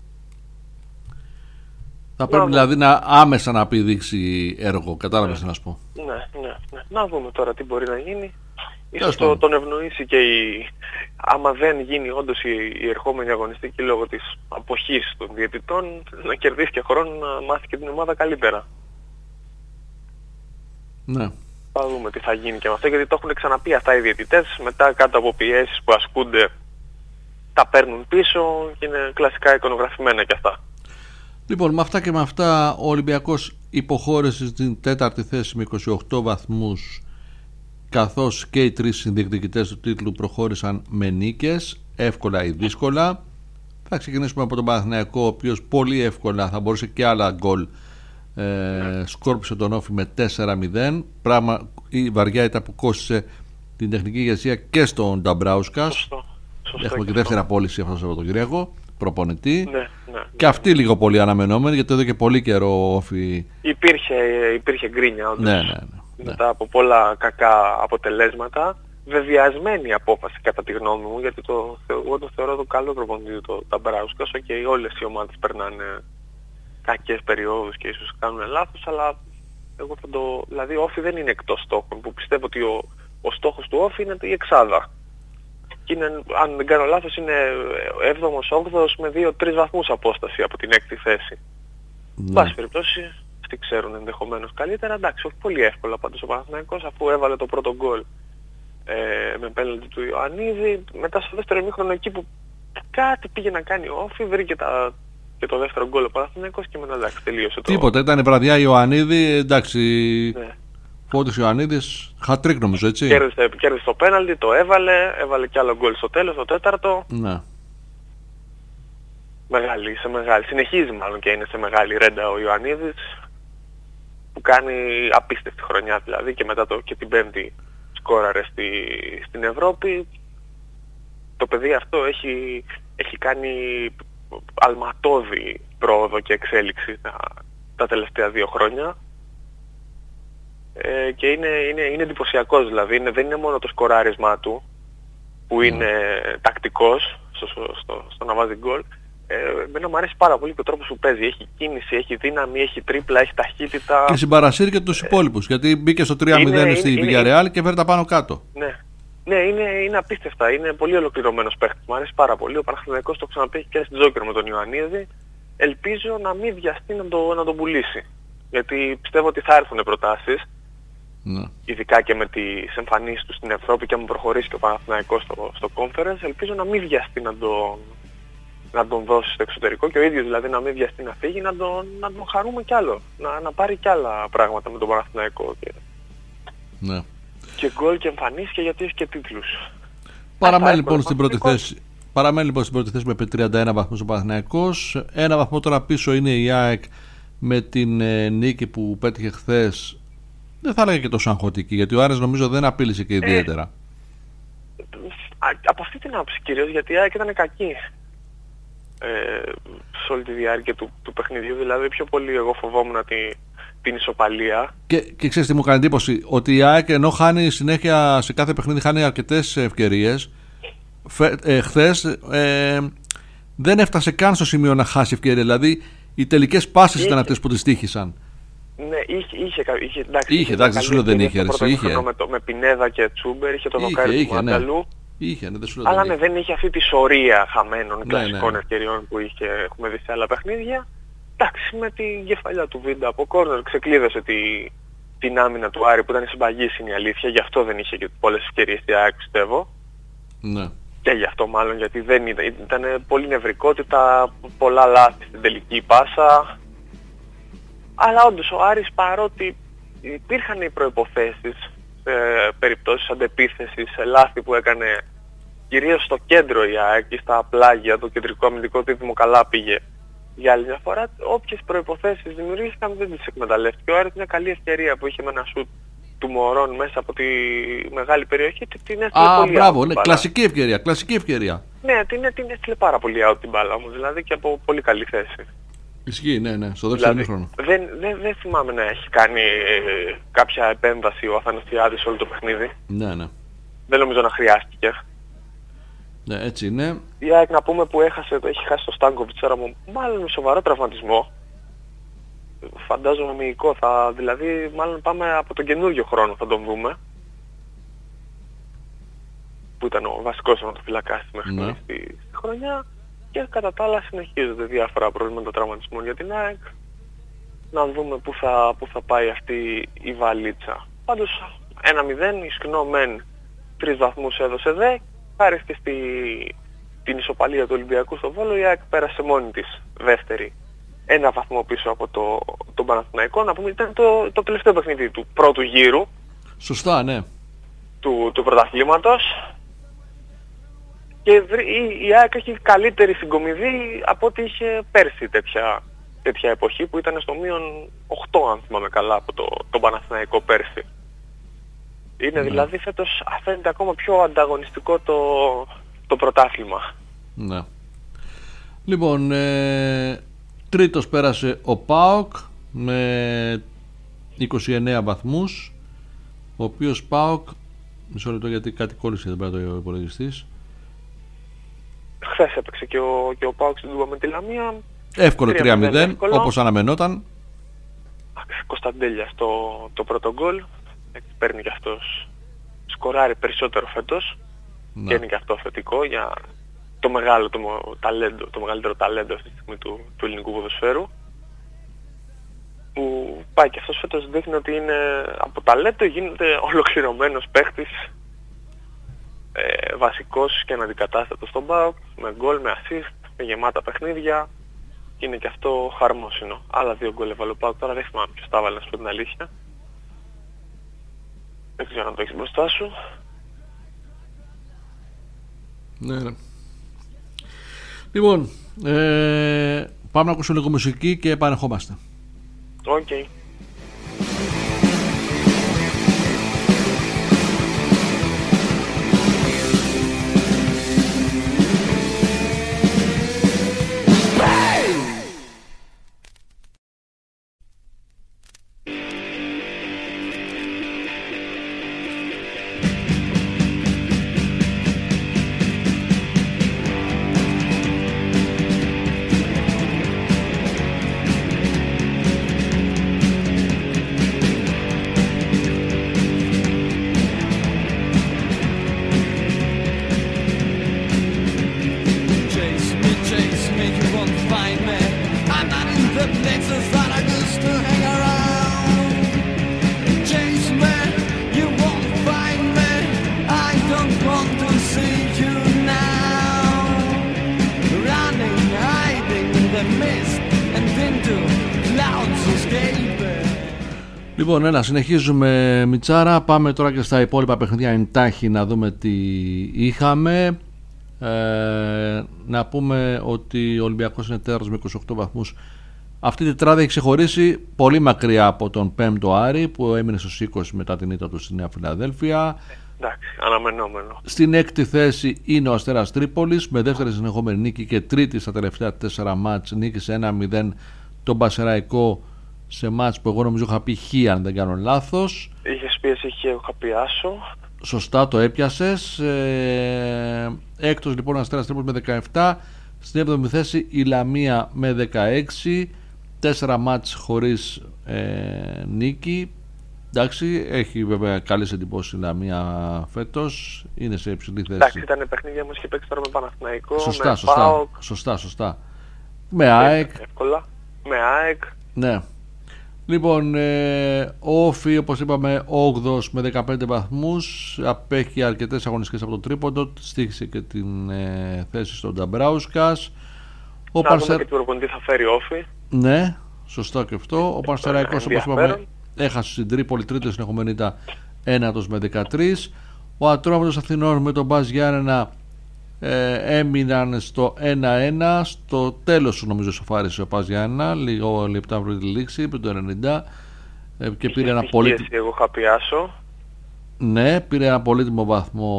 θα πρέπει να δηλαδή να άμεσα να επιδείξει έργο. Κατάλαβες τι να σου πω. Ναι, ναι, ναι. Να δούμε τώρα τι μπορεί να γίνει. Ίσως το, τον ευνοήσει και η... άμα δεν γίνει όντως η, η ερχόμενη αγωνιστική λόγω της αποχής των διαιτητών, να κερδίσει και χρόνο να μάθει και την ομάδα καλύτερα. Ναι. Θα δούμε τι θα γίνει και με αυτό, γιατί το έχουν ξαναπεί αυτά οι διαιτητές. Μετά κάτω από πιέσεις που ασκούνται τα παίρνουν πίσω και είναι κλασικά εικονογραφημένα κι αυτά. Λοιπόν, με αυτά και με αυτά ο Ολυμπιακός υποχώρησε στην τέταρτη θέση με είκοσι οκτώ βαθμούς, καθώς και οι τρεις συνδιεκδικητές του τίτλου προχώρησαν με νίκες, εύκολα ή δύσκολα. Θα ξεκινήσουμε από τον Παναθηναϊκό, ο οποίος πολύ εύκολα, θα μπορούσε και άλλα γκολ, ε, σκόρπισε τον Όφη με τέσσερα μηδέν, πράγμα η βαριά ήταν που κόστησε την τεχνική ηγεσία και στον Νταμπράουσκας. Σωστό, σωστό. Έχουμε και δεύτερη απόλυση αυτό το Σαββατοκύριακο, προπονητή. Ναι, ναι. Και αυτή λίγο πολύ αναμενόμενη, γιατί εδώ και πολύ καιρό ο Όφη υπήρχε, υπήρχε γκρίνια όντως, ναι, ναι, ναι, ναι. μετά από πολλά κακά αποτελέσματα. Βεβαιασμένη απόφαση κατά τη γνώμη μου, γιατί το, εγώ το θεωρώ το καλό προπονητή το Νταμπράουσκας. Και okay, όλες οι ομάδες περνάνε κακές περιόδους και ίσως κάνουν λάθος, αλλά εγώ θα το... δηλαδή ο Όφη δεν είναι εκτός στόχων, που πιστεύω ότι ο, ο στόχος του Όφη είναι η εξάδα. Και είναι, αν δεν κάνω λάθος, είναι έβδομος όγδοος με δύο τρεις βαθμούς απόσταση από την έκτη θέση. Ναι. Βάση περιπτώσει, αυτοί ξέρουν ενδεχομένως καλύτερα. Εντάξει, όχι πολύ εύκολα πάντως ο Παναθηναϊκός, αφού έβαλε το πρώτο γκολ ε, με πέναλτι του Ιωαννίδη. Μετά στο δεύτερο ημίχρονο, εκεί που κάτι πήγε να κάνει ο Όφη, βρήκε τα, και το δεύτερο γκολ ο Παναθηναϊκός και μετά εντάξει, τελείωσε το... Τίποτα, ήταν βραδιά Ιωαννίδη, εντάξει... Ναι. Φώτης Ιωαννίδης, χατρίκ νομίζω, έτσι. Κέρδισε, κέρδισε το πέναλτι, το έβαλε, έβαλε κι άλλο γκολ στο τέλος, το τέταρτο. Ναι. Μεγάλη, σε μεγάλη, συνεχίζει μάλλον και είναι σε μεγάλη ρέντα ο Ιωαννίδης, που κάνει απίστευτη χρονιά δηλαδή, και μετά το, και την πέμπτη σκόραρε στη, στην Ευρώπη. Το παιδί αυτό έχει, έχει κάνει αλματώδη πρόοδο και εξέλιξη τα, τα τελευταία δύο χρόνια. Ε, και είναι, είναι, είναι εντυπωσιακός, δηλαδή είναι, δεν είναι μόνο το σκοράρισμά του που είναι mm. τακτικός στο, στο, στο, στο να βάζει γκολ. Ε, εμένα μου αρέσει πάρα πολύ και ο τρόπος που παίζει. Έχει κίνηση, έχει δύναμη, έχει τρίπλα, έχει ταχύτητα. Και συμπαρασύρει και τους υπόλοιπους, γιατί μπήκε στο τρία μηδέν στη Villarreal και φέρει τα πάνω κάτω. Ναι, ναι είναι, είναι απίστευτα. Είναι πολύ ολοκληρωμένος παίχτης. Μου αρέσει πάρα πολύ. Ο Παναθηναϊκός το ξαναπεί και στην Τζόκερ με τον Ιωαννίδη. Ελπίζω να μην βιαστεί να, το, να τον πουλήσει. Γιατί πιστεύω ότι θα έρθουν προτάσεις. Ναι. Ειδικά και με τις εμφανίσεις του στην Ευρώπη και αν προχωρήσει και ο Παναθηναϊκός στο, στο Conference, ελπίζω να μην βιαστεί να τον, να τον δώσει στο εξωτερικό και ο ίδιος δηλαδή να μην βιαστεί να φύγει, να τον, να τον χαρούμε κι άλλο, να, να πάρει κι άλλα πράγματα με τον Παναθηναϊκό. Και, ναι. και γκολ και εμφανίσεις και γιατί έχει και τίτλους. Παραμένει λοιπόν στην πρώτη θέση. Παραμένει λοιπόν στην πρώτη θέση με τριάντα ένα βαθμούς ο Παναθηναϊκός. Ένα βαθμό τώρα πίσω είναι η ΑΕΚ με την ε, νίκη που πέτυχε χθες. Δεν θα έλεγα και τόσο αγχωτική, γιατί ο Άρης νομίζω δεν απείλησε και ιδιαίτερα. Ε, από αυτή την άποψη κυρίως, γιατί η ΑΕΚ ήταν κακή ε, σε όλη τη διάρκεια του, του παιχνιδιού. Δηλαδή πιο πολύ εγώ φοβόμουν τη, την ισοπαλία. Και, και ξέρεις τι μου κάνει εντύπωση, ότι η ΑΕΚ ενώ χάνει συνέχεια σε κάθε παιχνίδι, χάνει αρκετές ευκαιρίες, ε, χθες ε, δεν έφτασε καν στο σημείο να χάσει ευκαιρία. Δηλαδή οι τελικές πάσεις ήταν αυτές που τις τύχησαν. Ναι, είχε, είχε, είχε, εντάξει, είχε, εντάξει, δεν σου λέω δεν είχε, αρέσει, είχε. Με, το, με Πινέδα και Τσούμπερ, είχε το δοκάρι του Μάνταλου. Είχε, ναι, δεν σου λέω αλλά δεν, ναι, δεν είχε αυτή τη σωρία χαμένων ναι, κλασικών ναι. ευκαιριών που είχε, έχουμε δει σε άλλα παιχνίδια. Εντάξει, με την κεφαλιά του Βίντα από κόρνερ ξεκλείδωσε τη, την άμυνα του Άρη που ήταν συμπαγής, είναι η αλήθεια. Γι' αυτό δεν είχε και πολλές ευκαιρίες στη ΑΕΚ, πιστεύω. Ναι. Και γι' αυτό μάλλον, γιατί δεν ήταν, ήταν πολλή νευρικότητα, πολλά λάθη στην τελική πάσα. Αλλά όντως ο Άρης, παρότι υπήρχαν οι προϋποθέσεις σε περιπτώσεις αντεπίθεσης, σε λάθη που έκανε κυρίως στο κέντρο η ΑΕΚ, στα πλάγια, το κεντρικό αμυντικό δίδυμο καλά πήγε για άλλη μια φορά, όποιες προϋποθέσεις δημιουργήθηκαν δεν τις εκμεταλλεύτηκε. Ο Άρης μια καλή ευκαιρία που είχε με ένα σουτ του Μωρών μέσα από τη μεγάλη περιοχή, την έστειλε Α, πολύ μπράβο, out ναι, κλασική ευκαιρία, κλασική ευκαιρία. Ναι, την, την έστειλε πάρα πολύ out την μπάλα όμως, δηλαδή και από πολύ καλή θέση. Ισχύει, ναι, ναι, στο δεύτερο δηλαδή, χρόνο. Δεν, δεν, δεν θυμάμαι να έχει κάνει ε, κάποια επέμβαση ο Αθανασιάδης όλο το παιχνίδι. Ναι, ναι. Δεν νομίζω να χρειάστηκε. Ναι, έτσι είναι. Η ΑΕΚ να πούμε που έχασε, έχει χάσει το Στάνκοβιτς, άρα μάλλον με σοβαρό τραυματισμό. Φαντάζομαι μυϊκό, θα, δηλαδή μάλλον πάμε από τον καινούργιο χρόνο θα τον δούμε. Που ήταν ο βασικός αιματοφυλακάς μέχρι ναι. στη, στη χρονιά. Και κατά τα άλλα συνεχίζονται διάφορα προβλήματα τραυματισμού για την ΑΕΚ. Να δούμε πού θα, πού θα πάει αυτή η βαλίτσα. Πάντως ένα μηδέν, ισχνό μεν, τρεις βαθμούς έδωσε δε. Χάρη και στη, την ισοπαλία του Ολυμπιακού στο Βόλο, η ΑΕΚ πέρασε μόνη της δεύτερη. Ένα βαθμό πίσω από το, τον Παναθηναϊκό. Να πούμε ήταν το, το τελευταίο παιχνίδι του πρώτου γύρου. Σωστά, ναι. Του, του πρωταθλήματος. Και η, η ΑΕΚ έχει καλύτερη συγκομιδή από ό,τι είχε πέρσι τέτοια, τέτοια εποχή που ήταν στο μείον οκτώ αν θυμάμαι καλά από το, το Παναθηναϊκό πέρσι. Είναι ναι. δηλαδή φέτος φαίνεται ακόμα πιο ανταγωνιστικό το, το πρωτάθλημα. Ναι. Λοιπόν, ε, τρίτος πέρασε ο ΠΑΟΚ με είκοσι εννέα βαθμούς, ο οποίος ΠΑΟΚ, μισό λεπτό γιατί κάτι κόλλησε, δεν πρέπει να το υπολογιστής. Χθες έπαιξε και ο, και ο ΠΑΟΚ στην Τούμπα με τη Λαμία. Εύκολο τρία μηδέν, όπως αναμενόταν. Κωνσταντέλια στο το πρώτο γκολ. Παίρνει και αυτός, σκοράρει περισσότερο φέτος. Ναι. Και είναι και αυτό θετικό για το, μεγάλο, το, ταλέντο, το μεγαλύτερο ταλέντο αυτή τη στιγμή του, του ελληνικού ποδοσφαίρου. Που πάει και αυτός φέτος δείχνει ότι είναι από ταλέντο, γίνεται ολοκληρωμένος παίχτης. Ε, βασικός και αναντικατάστατος στον ΠΑΟΚ, με γκολ, με assist, με γεμάτα παιχνίδια. Και είναι και αυτό χαρμόσυνο. Άλλα δύο γκολ έβαλε ο ΠΑΟΚ, τώρα δεν θυμάμαι ποιος τα έβαλε, να σου πω την αλήθεια. Δεν ξέρω αν το έχεις μπροστά σου. Ναι, ναι. Λοιπόν, ε, πάμε να ακούσουμε λίγο μουσική και επανερχόμαστε. Οκ. Okay. The places that I used to hang around. Chase me. Λοιπόν, έλα, συνεχίζουμε Μιτσάρα. Πάμε τώρα και στα υπόλοιπα παιχνίδια εντάχει να δούμε τι είχαμε. Ε, να πούμε ότι ο Ολυμπιακός είναι τέταρτος με είκοσι οκτώ βαθμούς. Αυτή η τετράδα έχει ξεχωρίσει πολύ μακριά από τον πέμπτο Άρη που έμεινε στους είκοσι μετά την ήττα του στη Νέα Φιλαδέλφια. Εντάξει, αναμενόμενο. Στην έκτη θέση είναι ο Αστέρας Τρίπολης με δεύτερη συνεχόμενη νίκη και τρίτη στα τελευταία τέσσερα μάτς. Νίκησε ένα μηδέν τον Πασεραϊκό σε μάτς που εγώ νομίζω είχα πει χ, αν δεν κάνω λάθος. Είχες πει εσύ χ, είχα πει άσο. Σωστά, το έπιασες. Ε, έκτος λοιπόν ο Αστέρας Τρίπολης με δεκαεπτά. Στην έβδομη θέση η Λαμία με δεκαέξι. Τέσσερα μάτς χωρίς ε, νίκη. Εντάξει, έχει βέβαια καλές εντυπώσεις η Λαμία φέτος. Είναι σε υψηλή θέση. Εντάξει, ήταν παιχνίδια μου, είχε παίξει τώρα με Παναθηναϊκό. Σωστά, με σωστά, ΠΑΟΚ. σωστά, σωστά. Με ΑΕΚ. Εύκολα. Με ΑΕΚ. Ναι. Λοιπόν, ε, ο Όφη, όπως είπαμε, όγδοος με δεκαπέντε βαθμούς. Απέχει αρκετές αγωνιστικές από το τρίποντο. Στήχησε και την ε, θέση στον Νταμπράουσκας. Ο Να Πανσερ... δούμε και τι προπονητή θα φέρει ο Όφη. Ναι, σωστό και αυτό. Ο Πανσεραϊκός, όπως είπαμε, έχασε στην Τρίπολη τρίτη συνεχόμενη ήττα, ένατος με δεκατρία. Ο Ατρόμητος Αθηνών με τον Μπας Γιάννενα ε, έμειναν στο ένα ένα. Στο τέλος νομίζω σοφάρισε ο Μπας Γιάννενα, λίγο λεπτά πριν τη λήξη, πριν το ενενήντα, ε, και πήρε ένα πολύτιμο. Εγώ είχα πιάσω. Ναι, πήρε ένα πολύτιμο βαθμό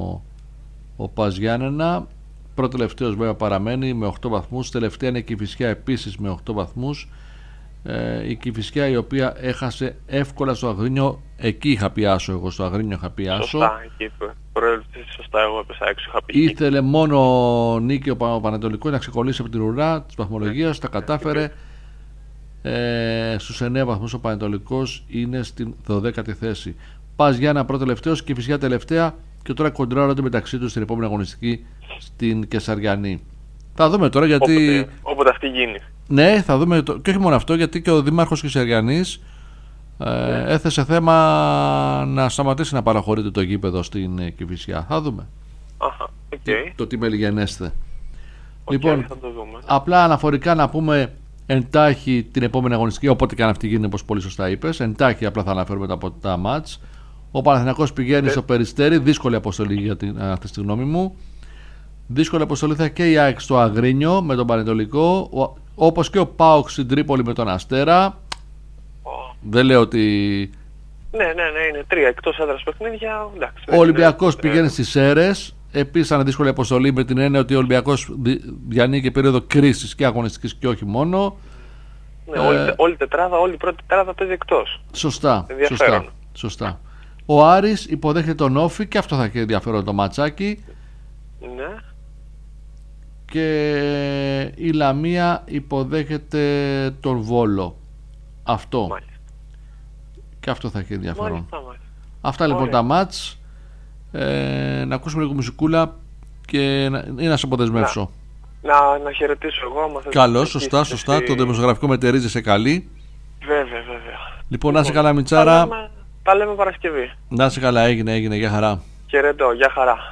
ο Μπας Γιάννενα. Πρώτο-τελευταίος βέβαια παραμένει με οκτώ βαθμούς. Τελευταία είναι η Κηφισιά επίσης με οκτώ βαθμούς. Ε, η Κηφισιά η οποία έχασε εύκολα στο Αγρίνιο. Εκεί είχα πιάσω εγώ, στο Αγρίνιο είχα πιάσω. Σωστά, εκεί προέλευσε, σωστά, εγώ έπεσα έξω, είχα πει. Ήθελε μόνο νίκη ο Πανετολικός να ξεκολλήσει από την ουρά της βαθμολογίας. Τα κατάφερε. Ε, στους εννέα βαθμούς ο Πανετολικός είναι στην δωδέκατη θέση. Πας Γιάννα πρώτο-τελευταίος, Κηφισιά τελευταία. Και τώρα κοντράρονται μεταξύ τους στην επόμενη αγωνιστική στην Κεσαριανή. Θα δούμε τώρα γιατί. Όποτε, όποτε αυτή γίνει. Ναι, θα δούμε. Το... Και όχι μόνο αυτό, γιατί και ο Δήμαρχος Κεσαριανής ε, ναι. έθεσε θέμα να σταματήσει να παραχωρείται το γήπεδο στην Κηφισιά. Θα δούμε. Αχα, okay. Το, το τι μελιγενέστε. Okay, λοιπόν, θα το δούμε. Απλά αναφορικά να πούμε εντάχει την επόμενη αγωνιστική, όποτε και αν αυτή γίνει, όπως πολύ σωστά είπες. Εντάχει απλά θα αναφέρουμε τα, τα μάτς. Ο Παναθηναϊκός πηγαίνει ε. στο Περιστέρι, δύσκολη αποστολή για την, αυτή τη γνώμη μου. Δύσκολη αποστολή θα και η ΑΕΚ στο Αγρίνιο με τον Πανετολικό, όπως και ο ΠΑΟΚ στην Τρίπολη με τον Αστέρα. Oh. Δεν λέω ότι. Ναι, ναι, ναι, είναι τρία εκτός έδρας παιχνίδια. Εντάξει, ο Ολυμπιακός είναι... πηγαίνει στις Σέρρες. Επίσης είναι δύσκολη αποστολή με την έννοια ότι ο Ολυμπιακός διανύει περίοδο κρίσης και αγωνιστικής και όχι μόνο. Ναι, ε... όλη, όλη τετράδα, όλη η πρώτη τετράδα παίζει εκτός. Σωστά. Σωστά, σωστά. Ο Άρης υποδέχεται τον Όφη και αυτό θα έχει ενδιαφέρον το ματσάκι. Ναι. Και η Λαμία υποδέχεται τον Βόλο. Αυτό. Μάλιστα. Και αυτό θα έχει ενδιαφέρον. Μάλιστα, μάλιστα. Αυτά λοιπόν Ωραία. τα μάτς. Ε, να ακούσουμε λίγο μουσικούλα και να, ή να σε αποδεσμεύσω. Να, να, να χαιρετήσω εγώ. Καλώς, σωστά, σωστά. Εσύ... Το δημοσιογραφικό μετερίζει σε καλή. Βέβαια, βέβαια. Λοιπόν, να είσαι καλά Μιτσάρα. Τα λέμε, τα λέμε Παρασκευή. Να είσαι καλά, έγινε, έγινε. Γεια χαρά. Χαιρετώ, γεια χαρά.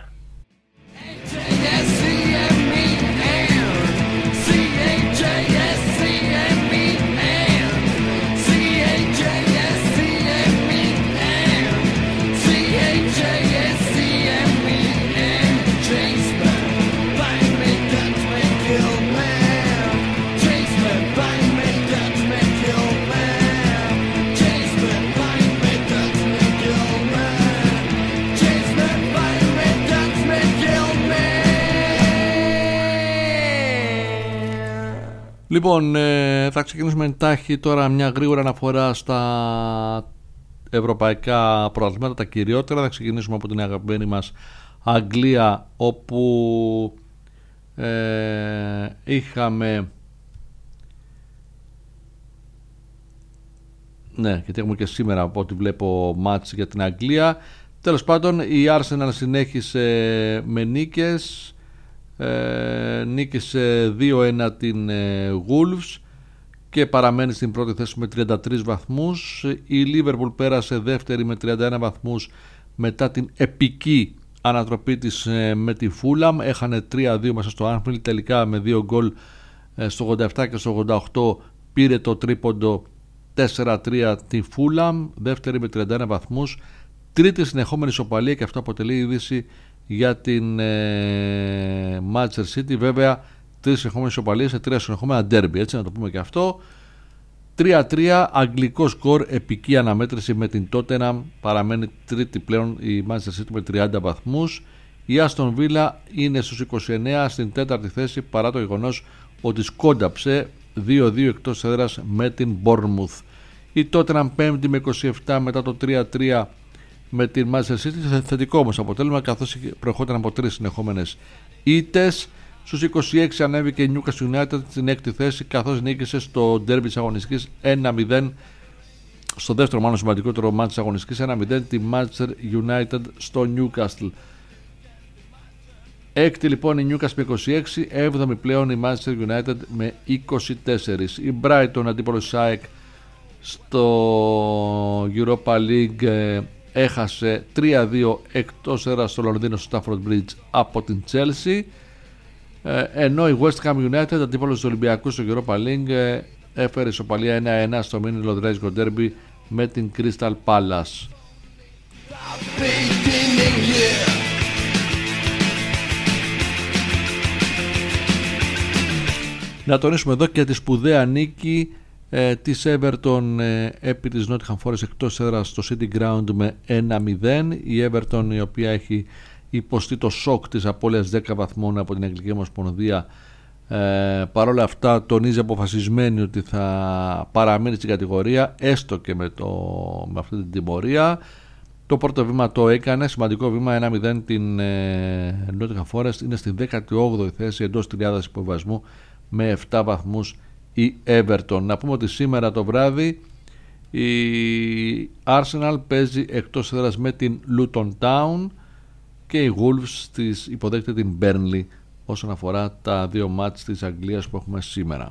Λοιπόν, ε, θα ξεκινήσουμε εντάχει τώρα μια γρήγορα αναφορά στα ευρωπαϊκά πρωταθλήματα, τα κυριότερα. Θα ξεκινήσουμε από την αγαπημένη μας Αγγλία, όπου ε, είχαμε ναι, γιατί έχουμε και σήμερα από ό,τι βλέπω μάτς για την Αγγλία. Τέλος πάντων, η Arsenal συνέχισε με νίκες. Ε, νίκησε δύο ένα την ε, Wolves και παραμένει στην πρώτη θέση με τριάντα τρεις βαθμούς. Η Liverpool πέρασε δεύτερη με τριάντα ένα βαθμούς μετά την επική ανατροπή της ε, με τη Fulham. Έχανε τρία δύο μέσα στο Anfield, τελικά με δύο γκολ ε, στο ογδόντα επτά και στο ογδόντα οκτώ πήρε το τρίποντο τέσσερα τρία τη Φούλαμ, δεύτερη με τριάντα ένα βαθμούς, τρίτη συνεχόμενη ισοπαλία, και αυτό αποτελεί είδηση για την ε, Manchester City. Βέβαια, τρεις συνεχόμενες ισοπαλίες σε τρία συνεχόμενα ντέρμπι, έτσι να το πούμε και αυτό. τρία τρία, αγγλικό σκορ, επική αναμέτρηση με την Tottenham, παραμένει τρίτη πλέον η Manchester City με τριάντα βαθμούς. Η Aston Villa είναι στους είκοσι εννέα στην τέταρτη θέση, παρά το γεγονός ότι σκόνταψε δύο δύο εκτός έδρας με την Bournemouth. Η Tottenham πέμπτη με είκοσι επτά μετά το τρία τρία με την Manchester City, θετικό όμως αποτέλεσμα, καθώς προερχόταν από τρεις συνεχόμενες ήττες. Στους είκοσι έξι ανέβηκε η Newcastle United στην έκτη θέση, καθώς νίκησε στο ντέρμπι της αγωνιστικής ένα μηδέν, στο δεύτερο μάλλον σημαντικότερο μάτς της αγωνιστικής, ένα μηδέν τη Manchester United στο Newcastle. Έκτη λοιπόν η Newcastle με είκοσι έξι, έβδομη πλέον η Manchester United με είκοσι τέσσερα. Η Brighton, αντίπολος ΑΕΚ στο Europa League, έχασε τρία δύο εκτός έδρας στο Λονδίνο στο Stafford Bridge από την Chelsea, ενώ η West Ham United, αντίπολος του Ολυμπιακού στο Europa League, έφερε ισοπαλία ένα ένα στο Mini Londrezko Derby με την Crystal Palace. Να τονίσουμε εδώ και τη σπουδαία νίκη ε, της Everton ε, επί της Nottingham Forest εκτός έδρας στο City Ground με ένα μηδέν. Η Everton, η οποία έχει υποστεί το σοκ της απώλειας δέκα βαθμών από την Αγγλική Ομοσπονδία, ε, παρόλα αυτά τονίζει αποφασισμένη ότι θα παραμείνει στην κατηγορία, έστω και με, το, με αυτή την τιμωρία. Το πρώτο βήμα το έκανε, σημαντικό βήμα, ένα μηδέν την ε, Nottingham Forest, είναι στη δέκατη όγδοη θέση εντός τριάδας υποβιβασμού με επτά βαθμούς η Everton. Να πούμε ότι σήμερα το βράδυ η Arsenal παίζει εκτός έδρας με την Luton Town και οι Wolves της υποδέχεται την Burnley όσον αφορά τα δύο μάτς της Αγγλίας που έχουμε σήμερα.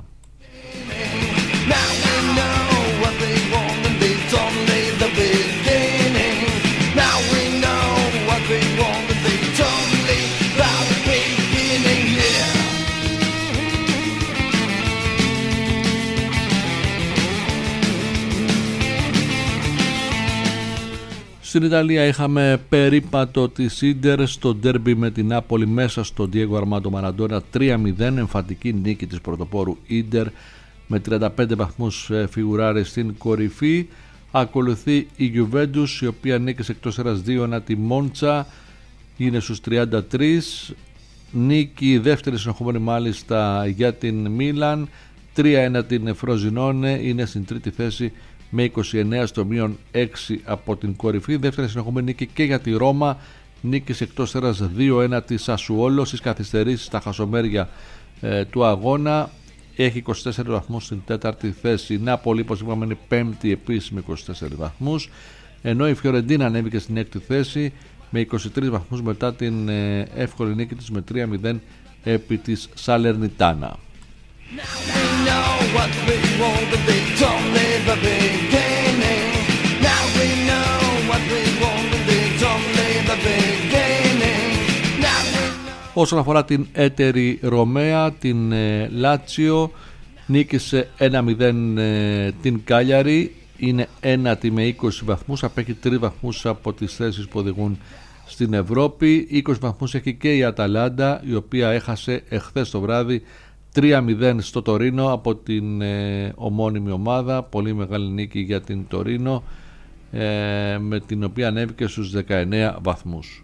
Στην Ιταλία είχαμε περίπατο της Ίντερ στο ντέρμπι με την Νάπολη μέσα στο Diego Armando Maradona, τρία μηδέν, εμφαντική νίκη της πρωτοπόρου Ίντερ με τριάντα πέντε βαθμούς φιγουράρει στην κορυφή. Ακολουθεί η Juventus, η οποία νίκησε εκτός έδρας δύο ένα τη Μόντσα, είναι στους τριάντα τρία, νίκη δεύτερη συνεχόμενη μάλιστα για την Μίλαν, τρία ένα την Φροζινόνε, είναι στην τρίτη θέση με είκοσι εννέα στο μείον έξι από την κορυφή. Δεύτερη συνεχόμενη νίκη και για τη Ρώμα, νίκησε εκτός έδρας δύο ένα τη Σασουόλο στις καθυστερήσεις στα χασομέρια ε, του αγώνα, έχει είκοσι τέσσερις βαθμούς στην τέταρτη θέση. Η Νάπολη, όπως είπαμε, είναι πέμπτη επίσης με είκοσι τέσσερις βαθμούς, ενώ η Φιωρεντίνα ανέβηκε στην έκτη θέση με είκοσι τρεις βαθμούς μετά την ε, εύκολη νίκη της με τρία μηδέν επί της Σαλερνιτάνα. Όσον αφορά την έτερη Ρωμαία, την ε, Λάτσιο, νίκησε ένα μηδέν ε, την Κάλιαρη, είναι ένατη με είκοσι βαθμούς, απέχει τρεις βαθμούς από τις θέσεις που οδηγούν στην Ευρώπη. είκοσι βαθμούς έχει και η Αταλάντα, η οποία έχασε εχθές το βράδυ τρία μηδέν στο Τωρίνο από την ε, ομώνυμη ομάδα. Πολύ μεγάλη νίκη για την Τωρίνο, ε, με την οποία ανέβηκε στους δεκαεννέα βαθμούς.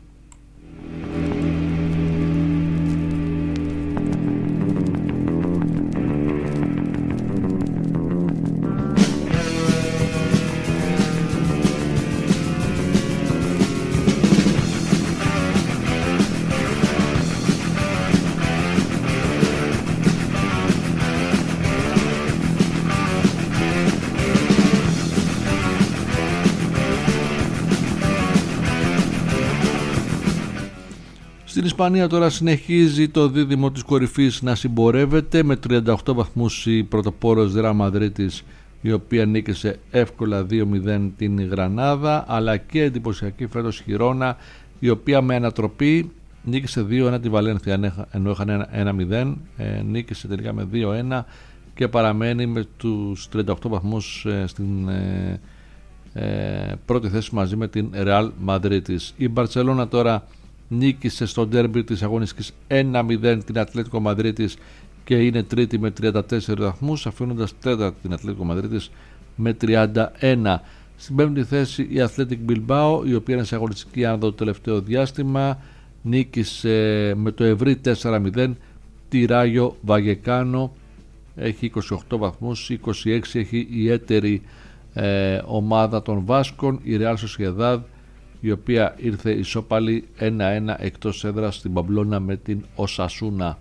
Στην Ισπανία τώρα συνεχίζει το δίδυμο της κορυφής να συμπορεύεται με τριάντα οκτώ βαθμούς η πρωτοπόρος Ρεάλ Μαδρίτης, η οποία νίκησε εύκολα δύο μηδέν την Γρανάδα, αλλά και εντυπωσιακή φέτος Χιρόνα, η οποία με ανατροπή νίκησε δύο ένα τη Βαλένθια, ενώ είχαν ένα μηδέν, ε, νίκησε τελικά με δύο ένα και παραμένει με τους τριάντα οκτώ βαθμούς ε, στην ε, ε, πρώτη θέση μαζί με την Real Μαδρίτης. Η Μπαρτσελώνα τώρα νίκησε στο ντέρμπι της αγωνιστικής ένα μηδέν την Ατλέτικο Μαδρίτης και είναι τρίτη με τριάντα τέσσερις βαθμούς, αφήνοντας τέταρτη την Ατλέτικο Μαδρίτης με τριάντα ένα. Στην πέμπτη θέση η Athletic Bilbao, η οποία είναι σε αγωνιστική άνοδο το τελευταίο διάστημα, νίκησε με το ευρύ τέσσερα μηδέν τη Ράγιο Βαγεκάνο, έχει είκοσι οκτώ βαθμούς, είκοσι έξι έχει η έτερη ε, ομάδα των Βάσκων, η Real Sociedad, η οποία ήρθε ισόπαλη ένα ένα εκτός έδρας στην Παμπλώνα με την Οσασούνα.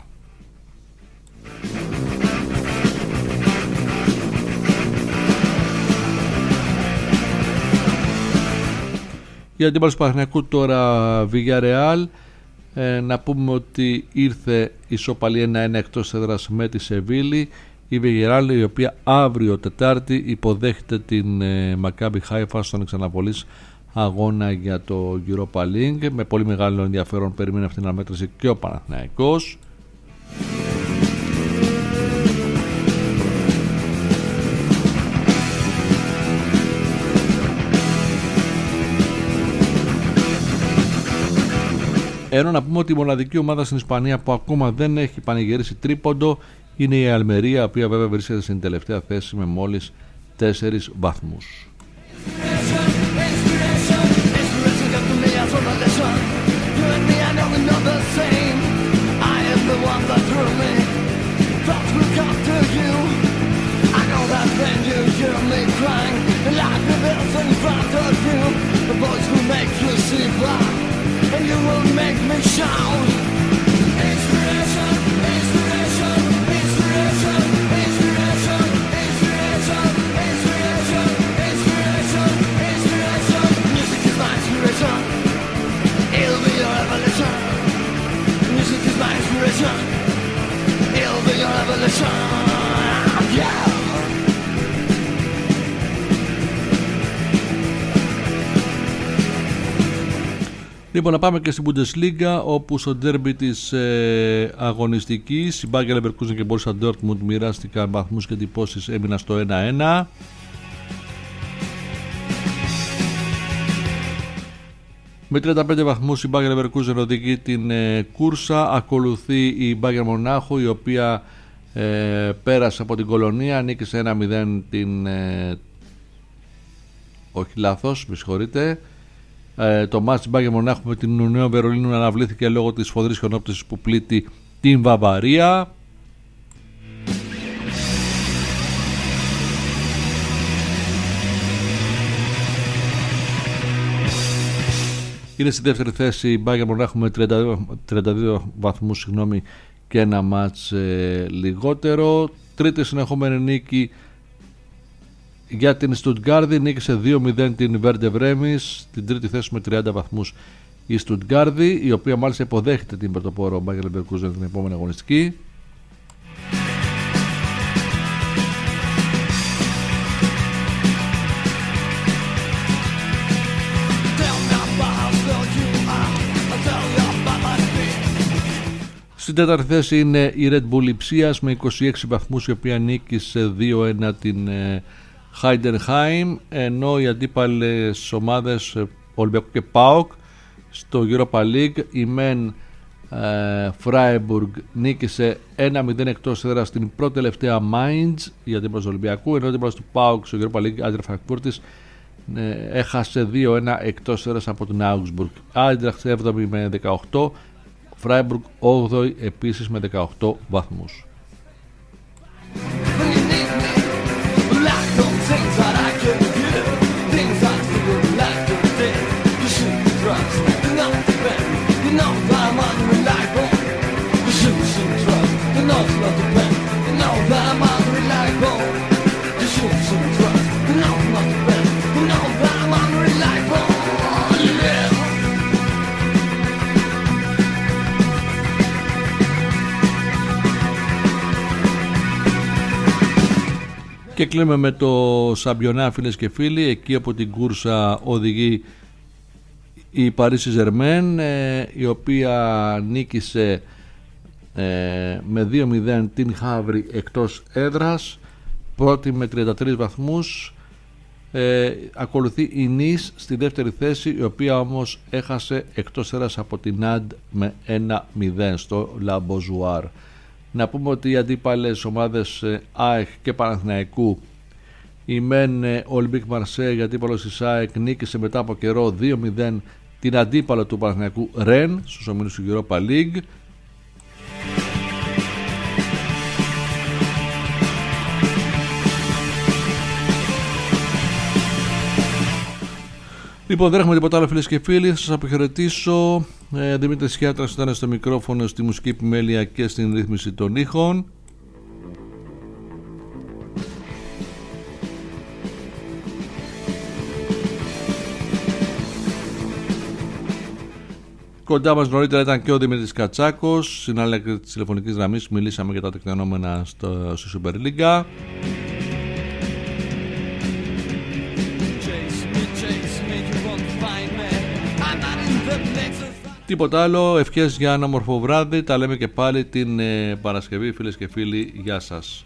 Για την του Παναθηναϊκού τώρα Villarreal, ε, να πούμε ότι ήρθε ισόπαλη ένα ένα εκτός έδρας με τη Σεβίλη. Η Villarreal, η οποία αύριο Τετάρτη υποδέχεται την ε, Maccabi Haifa στον εξαναβολής αγώνα για το Europa League. Με πολύ μεγάλο ενδιαφέρον περιμένει αυτήν την αναμέτρηση και ο Παναθηναϊκός. Ενώ να πούμε ότι η μοναδική ομάδα στην Ισπανία που ακόμα δεν έχει πανηγυρίσει τρίποντο είναι η Αλμερία, η οποία βέβαια βρίσκεται στην τελευταία θέση με μόλις τέσσερις βαθμούς. And you will make me shout. Inspiration, inspiration, inspiration, inspiration, inspiration, inspiration, inspiration, inspiration. Music is my inspiration. It'll be your revolution. Music is my inspiration. It'll be your revolution. Yeah. Λοιπόν, να πάμε και στην Bundesliga, όπου στο ντέρμπι της ε, αγωνιστικής η Bayer Leverkusen και η Borussia Dortmund μοιράστηκαν βαθμούς και εντυπώσεις, έμειναν στο ένα ένα. Με τριάντα πέντε βαθμούς η Bayer Leverkusen οδηγεί την ε, κούρσα, ακολουθεί η Bayern Μονάχο, η οποία ε, πέρασε από την Κολονία, νίκησε ένα μηδέν την... Ε, όχι λάθος, με συγχωρείτε. Το μάτς της Bayern Μονάχου με την Union Βερολίνου αναβλήθηκε λόγω της σφοδρής χιονόπτωσης που πλήττει την Βαβαρία. Είναι στη δεύτερη θέση η Bayern Μονάχου με τριάντα δύο βαθμούς, συγγνώμη, και ένα μάτς ε, λιγότερο. Τρίτη συνεχόμενη νίκη για την Στουτγκάρδη, νίκησε δύο μηδέν την Werder Bremen. Στην τρίτη θέση με τριάντα βαθμούς η Στουτγκάρδη, η οποία μάλιστα υποδέχεται την πρωτοπόρο Bayer Leverkusen την επόμενη αγωνιστική. Στην τέταρτη θέση είναι η Red Bull Λειψίας με είκοσι έξι βαθμούς, η οποία νίκησε δύο ένα την Heidenheim, ενώ οι αντίπαλες ομάδες Ολυμπιακό και ΠΑΟΚ στο Europa League, η μεν ε, Freiburg νίκησε ένα μηδέν εκτός έδρας στην πρώτη τελευταία Mainz για αντίπαλος του Ολυμπιακού, ενώ ο αντίπαλος του ΠΑΟΚ στο Europa League, Eintracht Frankfurt, ε, έχασε δύο ένα εκτός έδρας από την Augsburg. Eintracht έβδομη με δεκαοκτώ, Freiburg όγδοη επίσης με δεκαοκτώ βαθμούς. Και κλείνουμε με το Σαμπιονά, φίλες και φίλοι. Εκεί από την κούρσα οδηγεί η Paris Saint-Germain, η οποία νίκησε ε, με δύο μηδέν την Χαύρη εκτός έδρας, πρώτη με τριάντα τρεις βαθμούς. Ε, ακολουθεί η Νις στη δεύτερη θέση, η οποία όμως έχασε εκτός έδρας από την Ναντ με ένα μηδέν στο Λαμποζουάρ. Να πούμε ότι οι αντίπαλες ομάδες ε, ΑΕΚ και Παναθηναϊκού, η ΜΕΝ Ολυμπίκ Μαρσέη, γιατί αντίπαλος της ΑΕΚ, νίκησε μετά από καιρό δύο μηδέν την αντίπαλο του Παναθηναϊκού Ρεν στους ομίλους του Europa League. Λοιπόν, δεν έχουμε τίποτα άλλο, φίλες και φίλοι. Σας αποχαιρετήσω. ε, Δημήτρης Χιάτρας ήταν στο μικρόφωνο, στη μουσική επιμέλεια και στην ρύθμιση των ήχων. Κοντά μας νωρίτερα ήταν και ο Δημήτρης Κατσάκος. Στην άλλη άκρη της τηλεφωνικής γραμμής μιλήσαμε για τα τεκτενόμενα στο, στη Super League. Τίποτα άλλο, ευχές για ένα όμορφο βράδυ. Τα λέμε και πάλι την ε, Παρασκευή, φίλες και φίλοι. Γεια σας.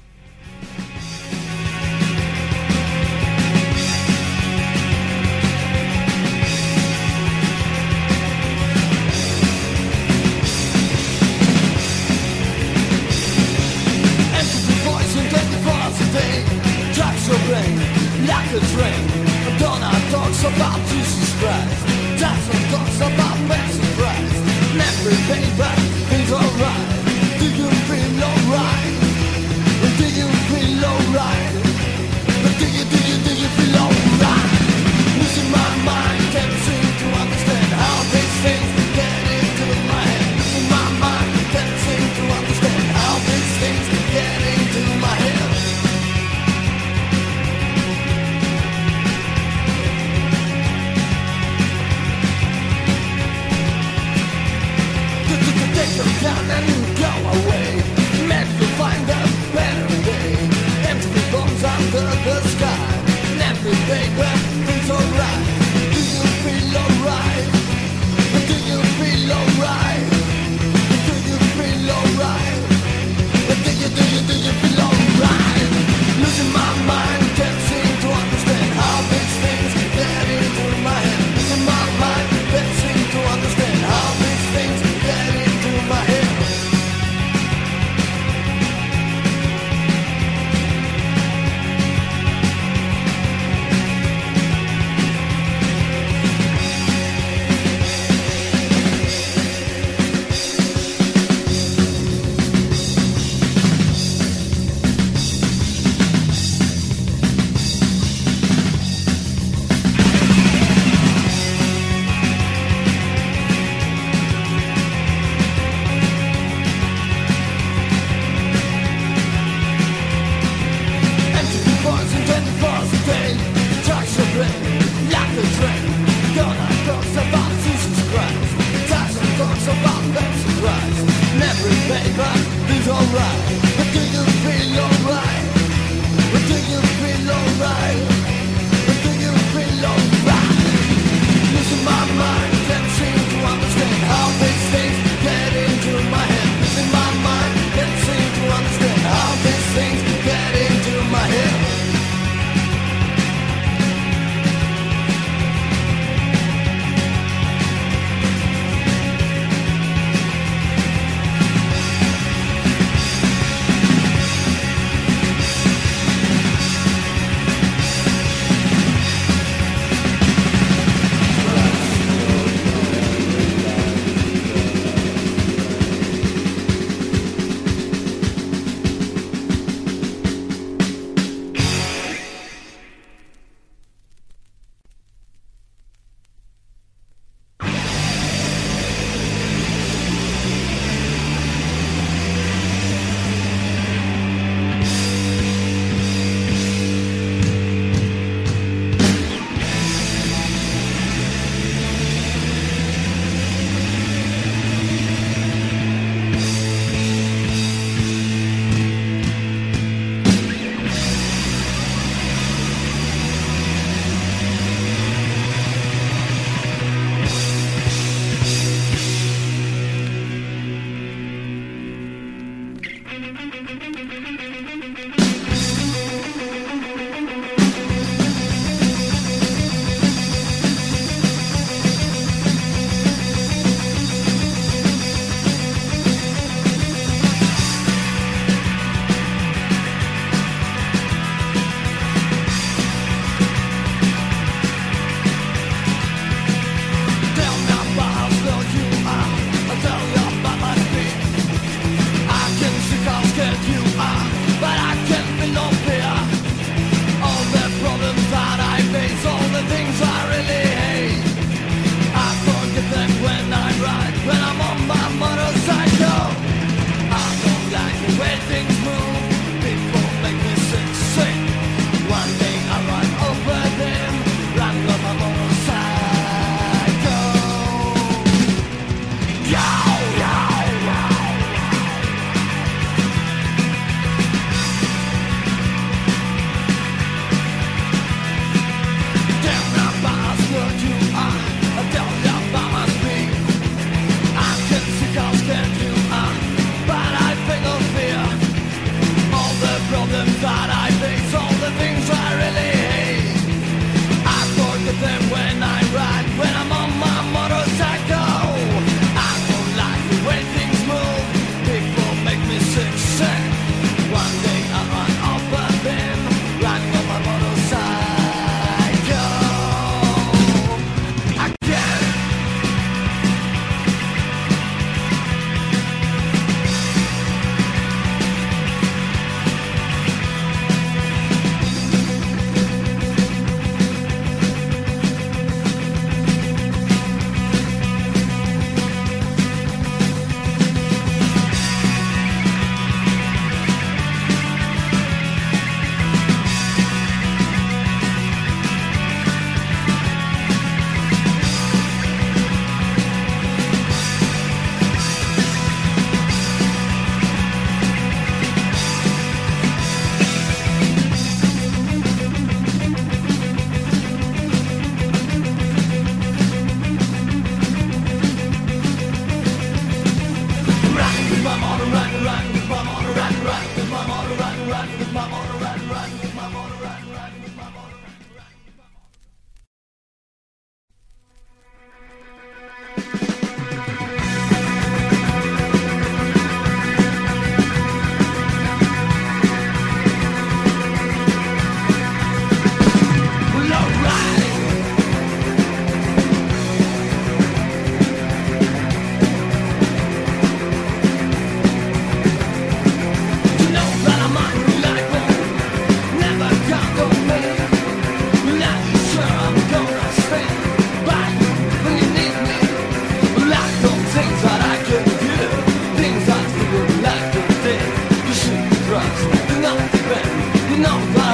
Like a train, don't I talks about Jesus Christ? That's what talks about best surprise. Never pay back, things alright. Do you feel alright? Do you feel alright? Do you, do you, do you feel alright? Losing my mind, can't seem to understand how these things get into my head. Losing my mind, can't seem to understand how these things get into my head.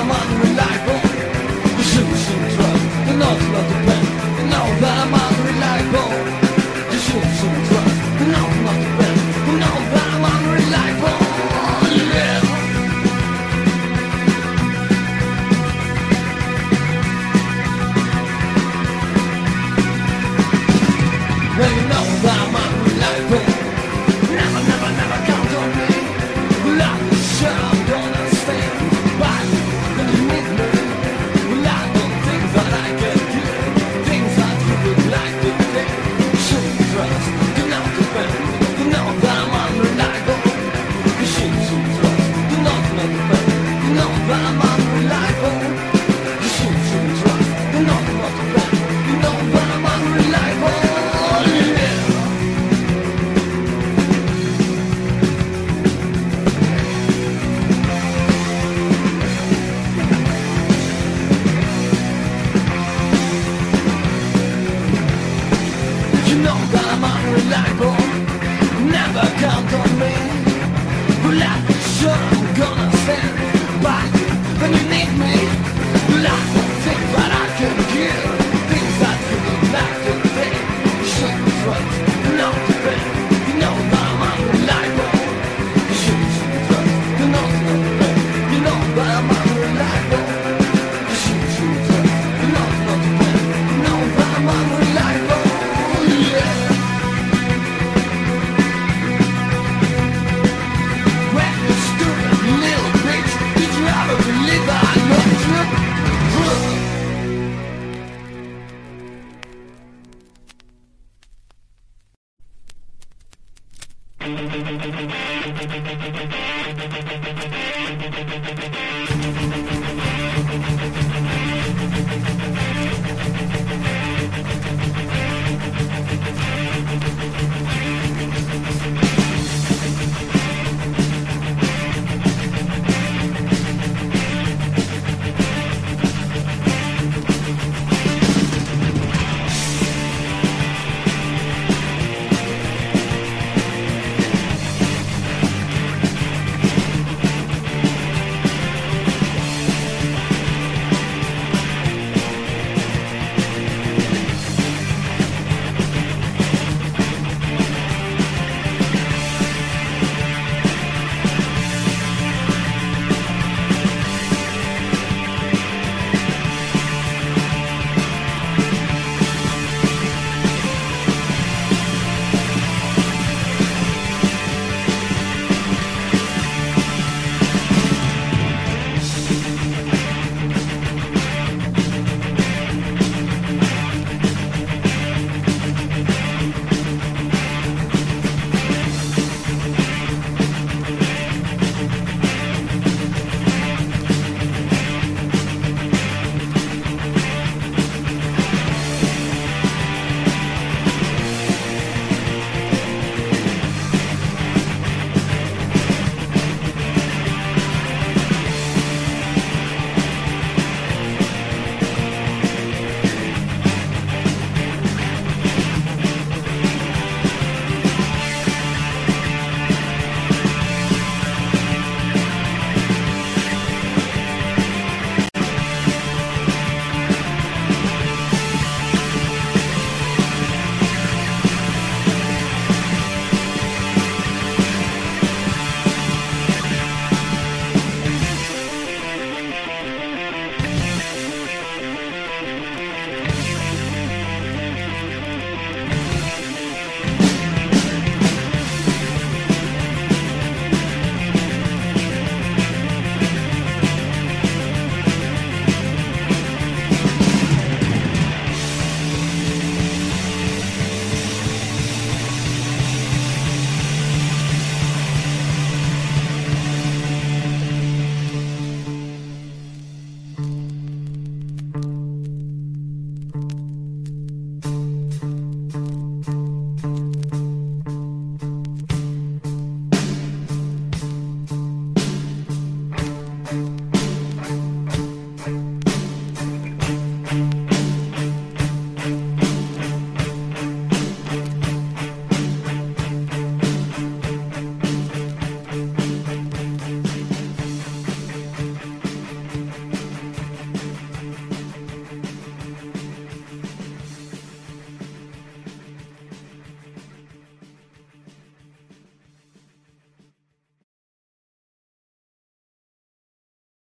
I'm wondering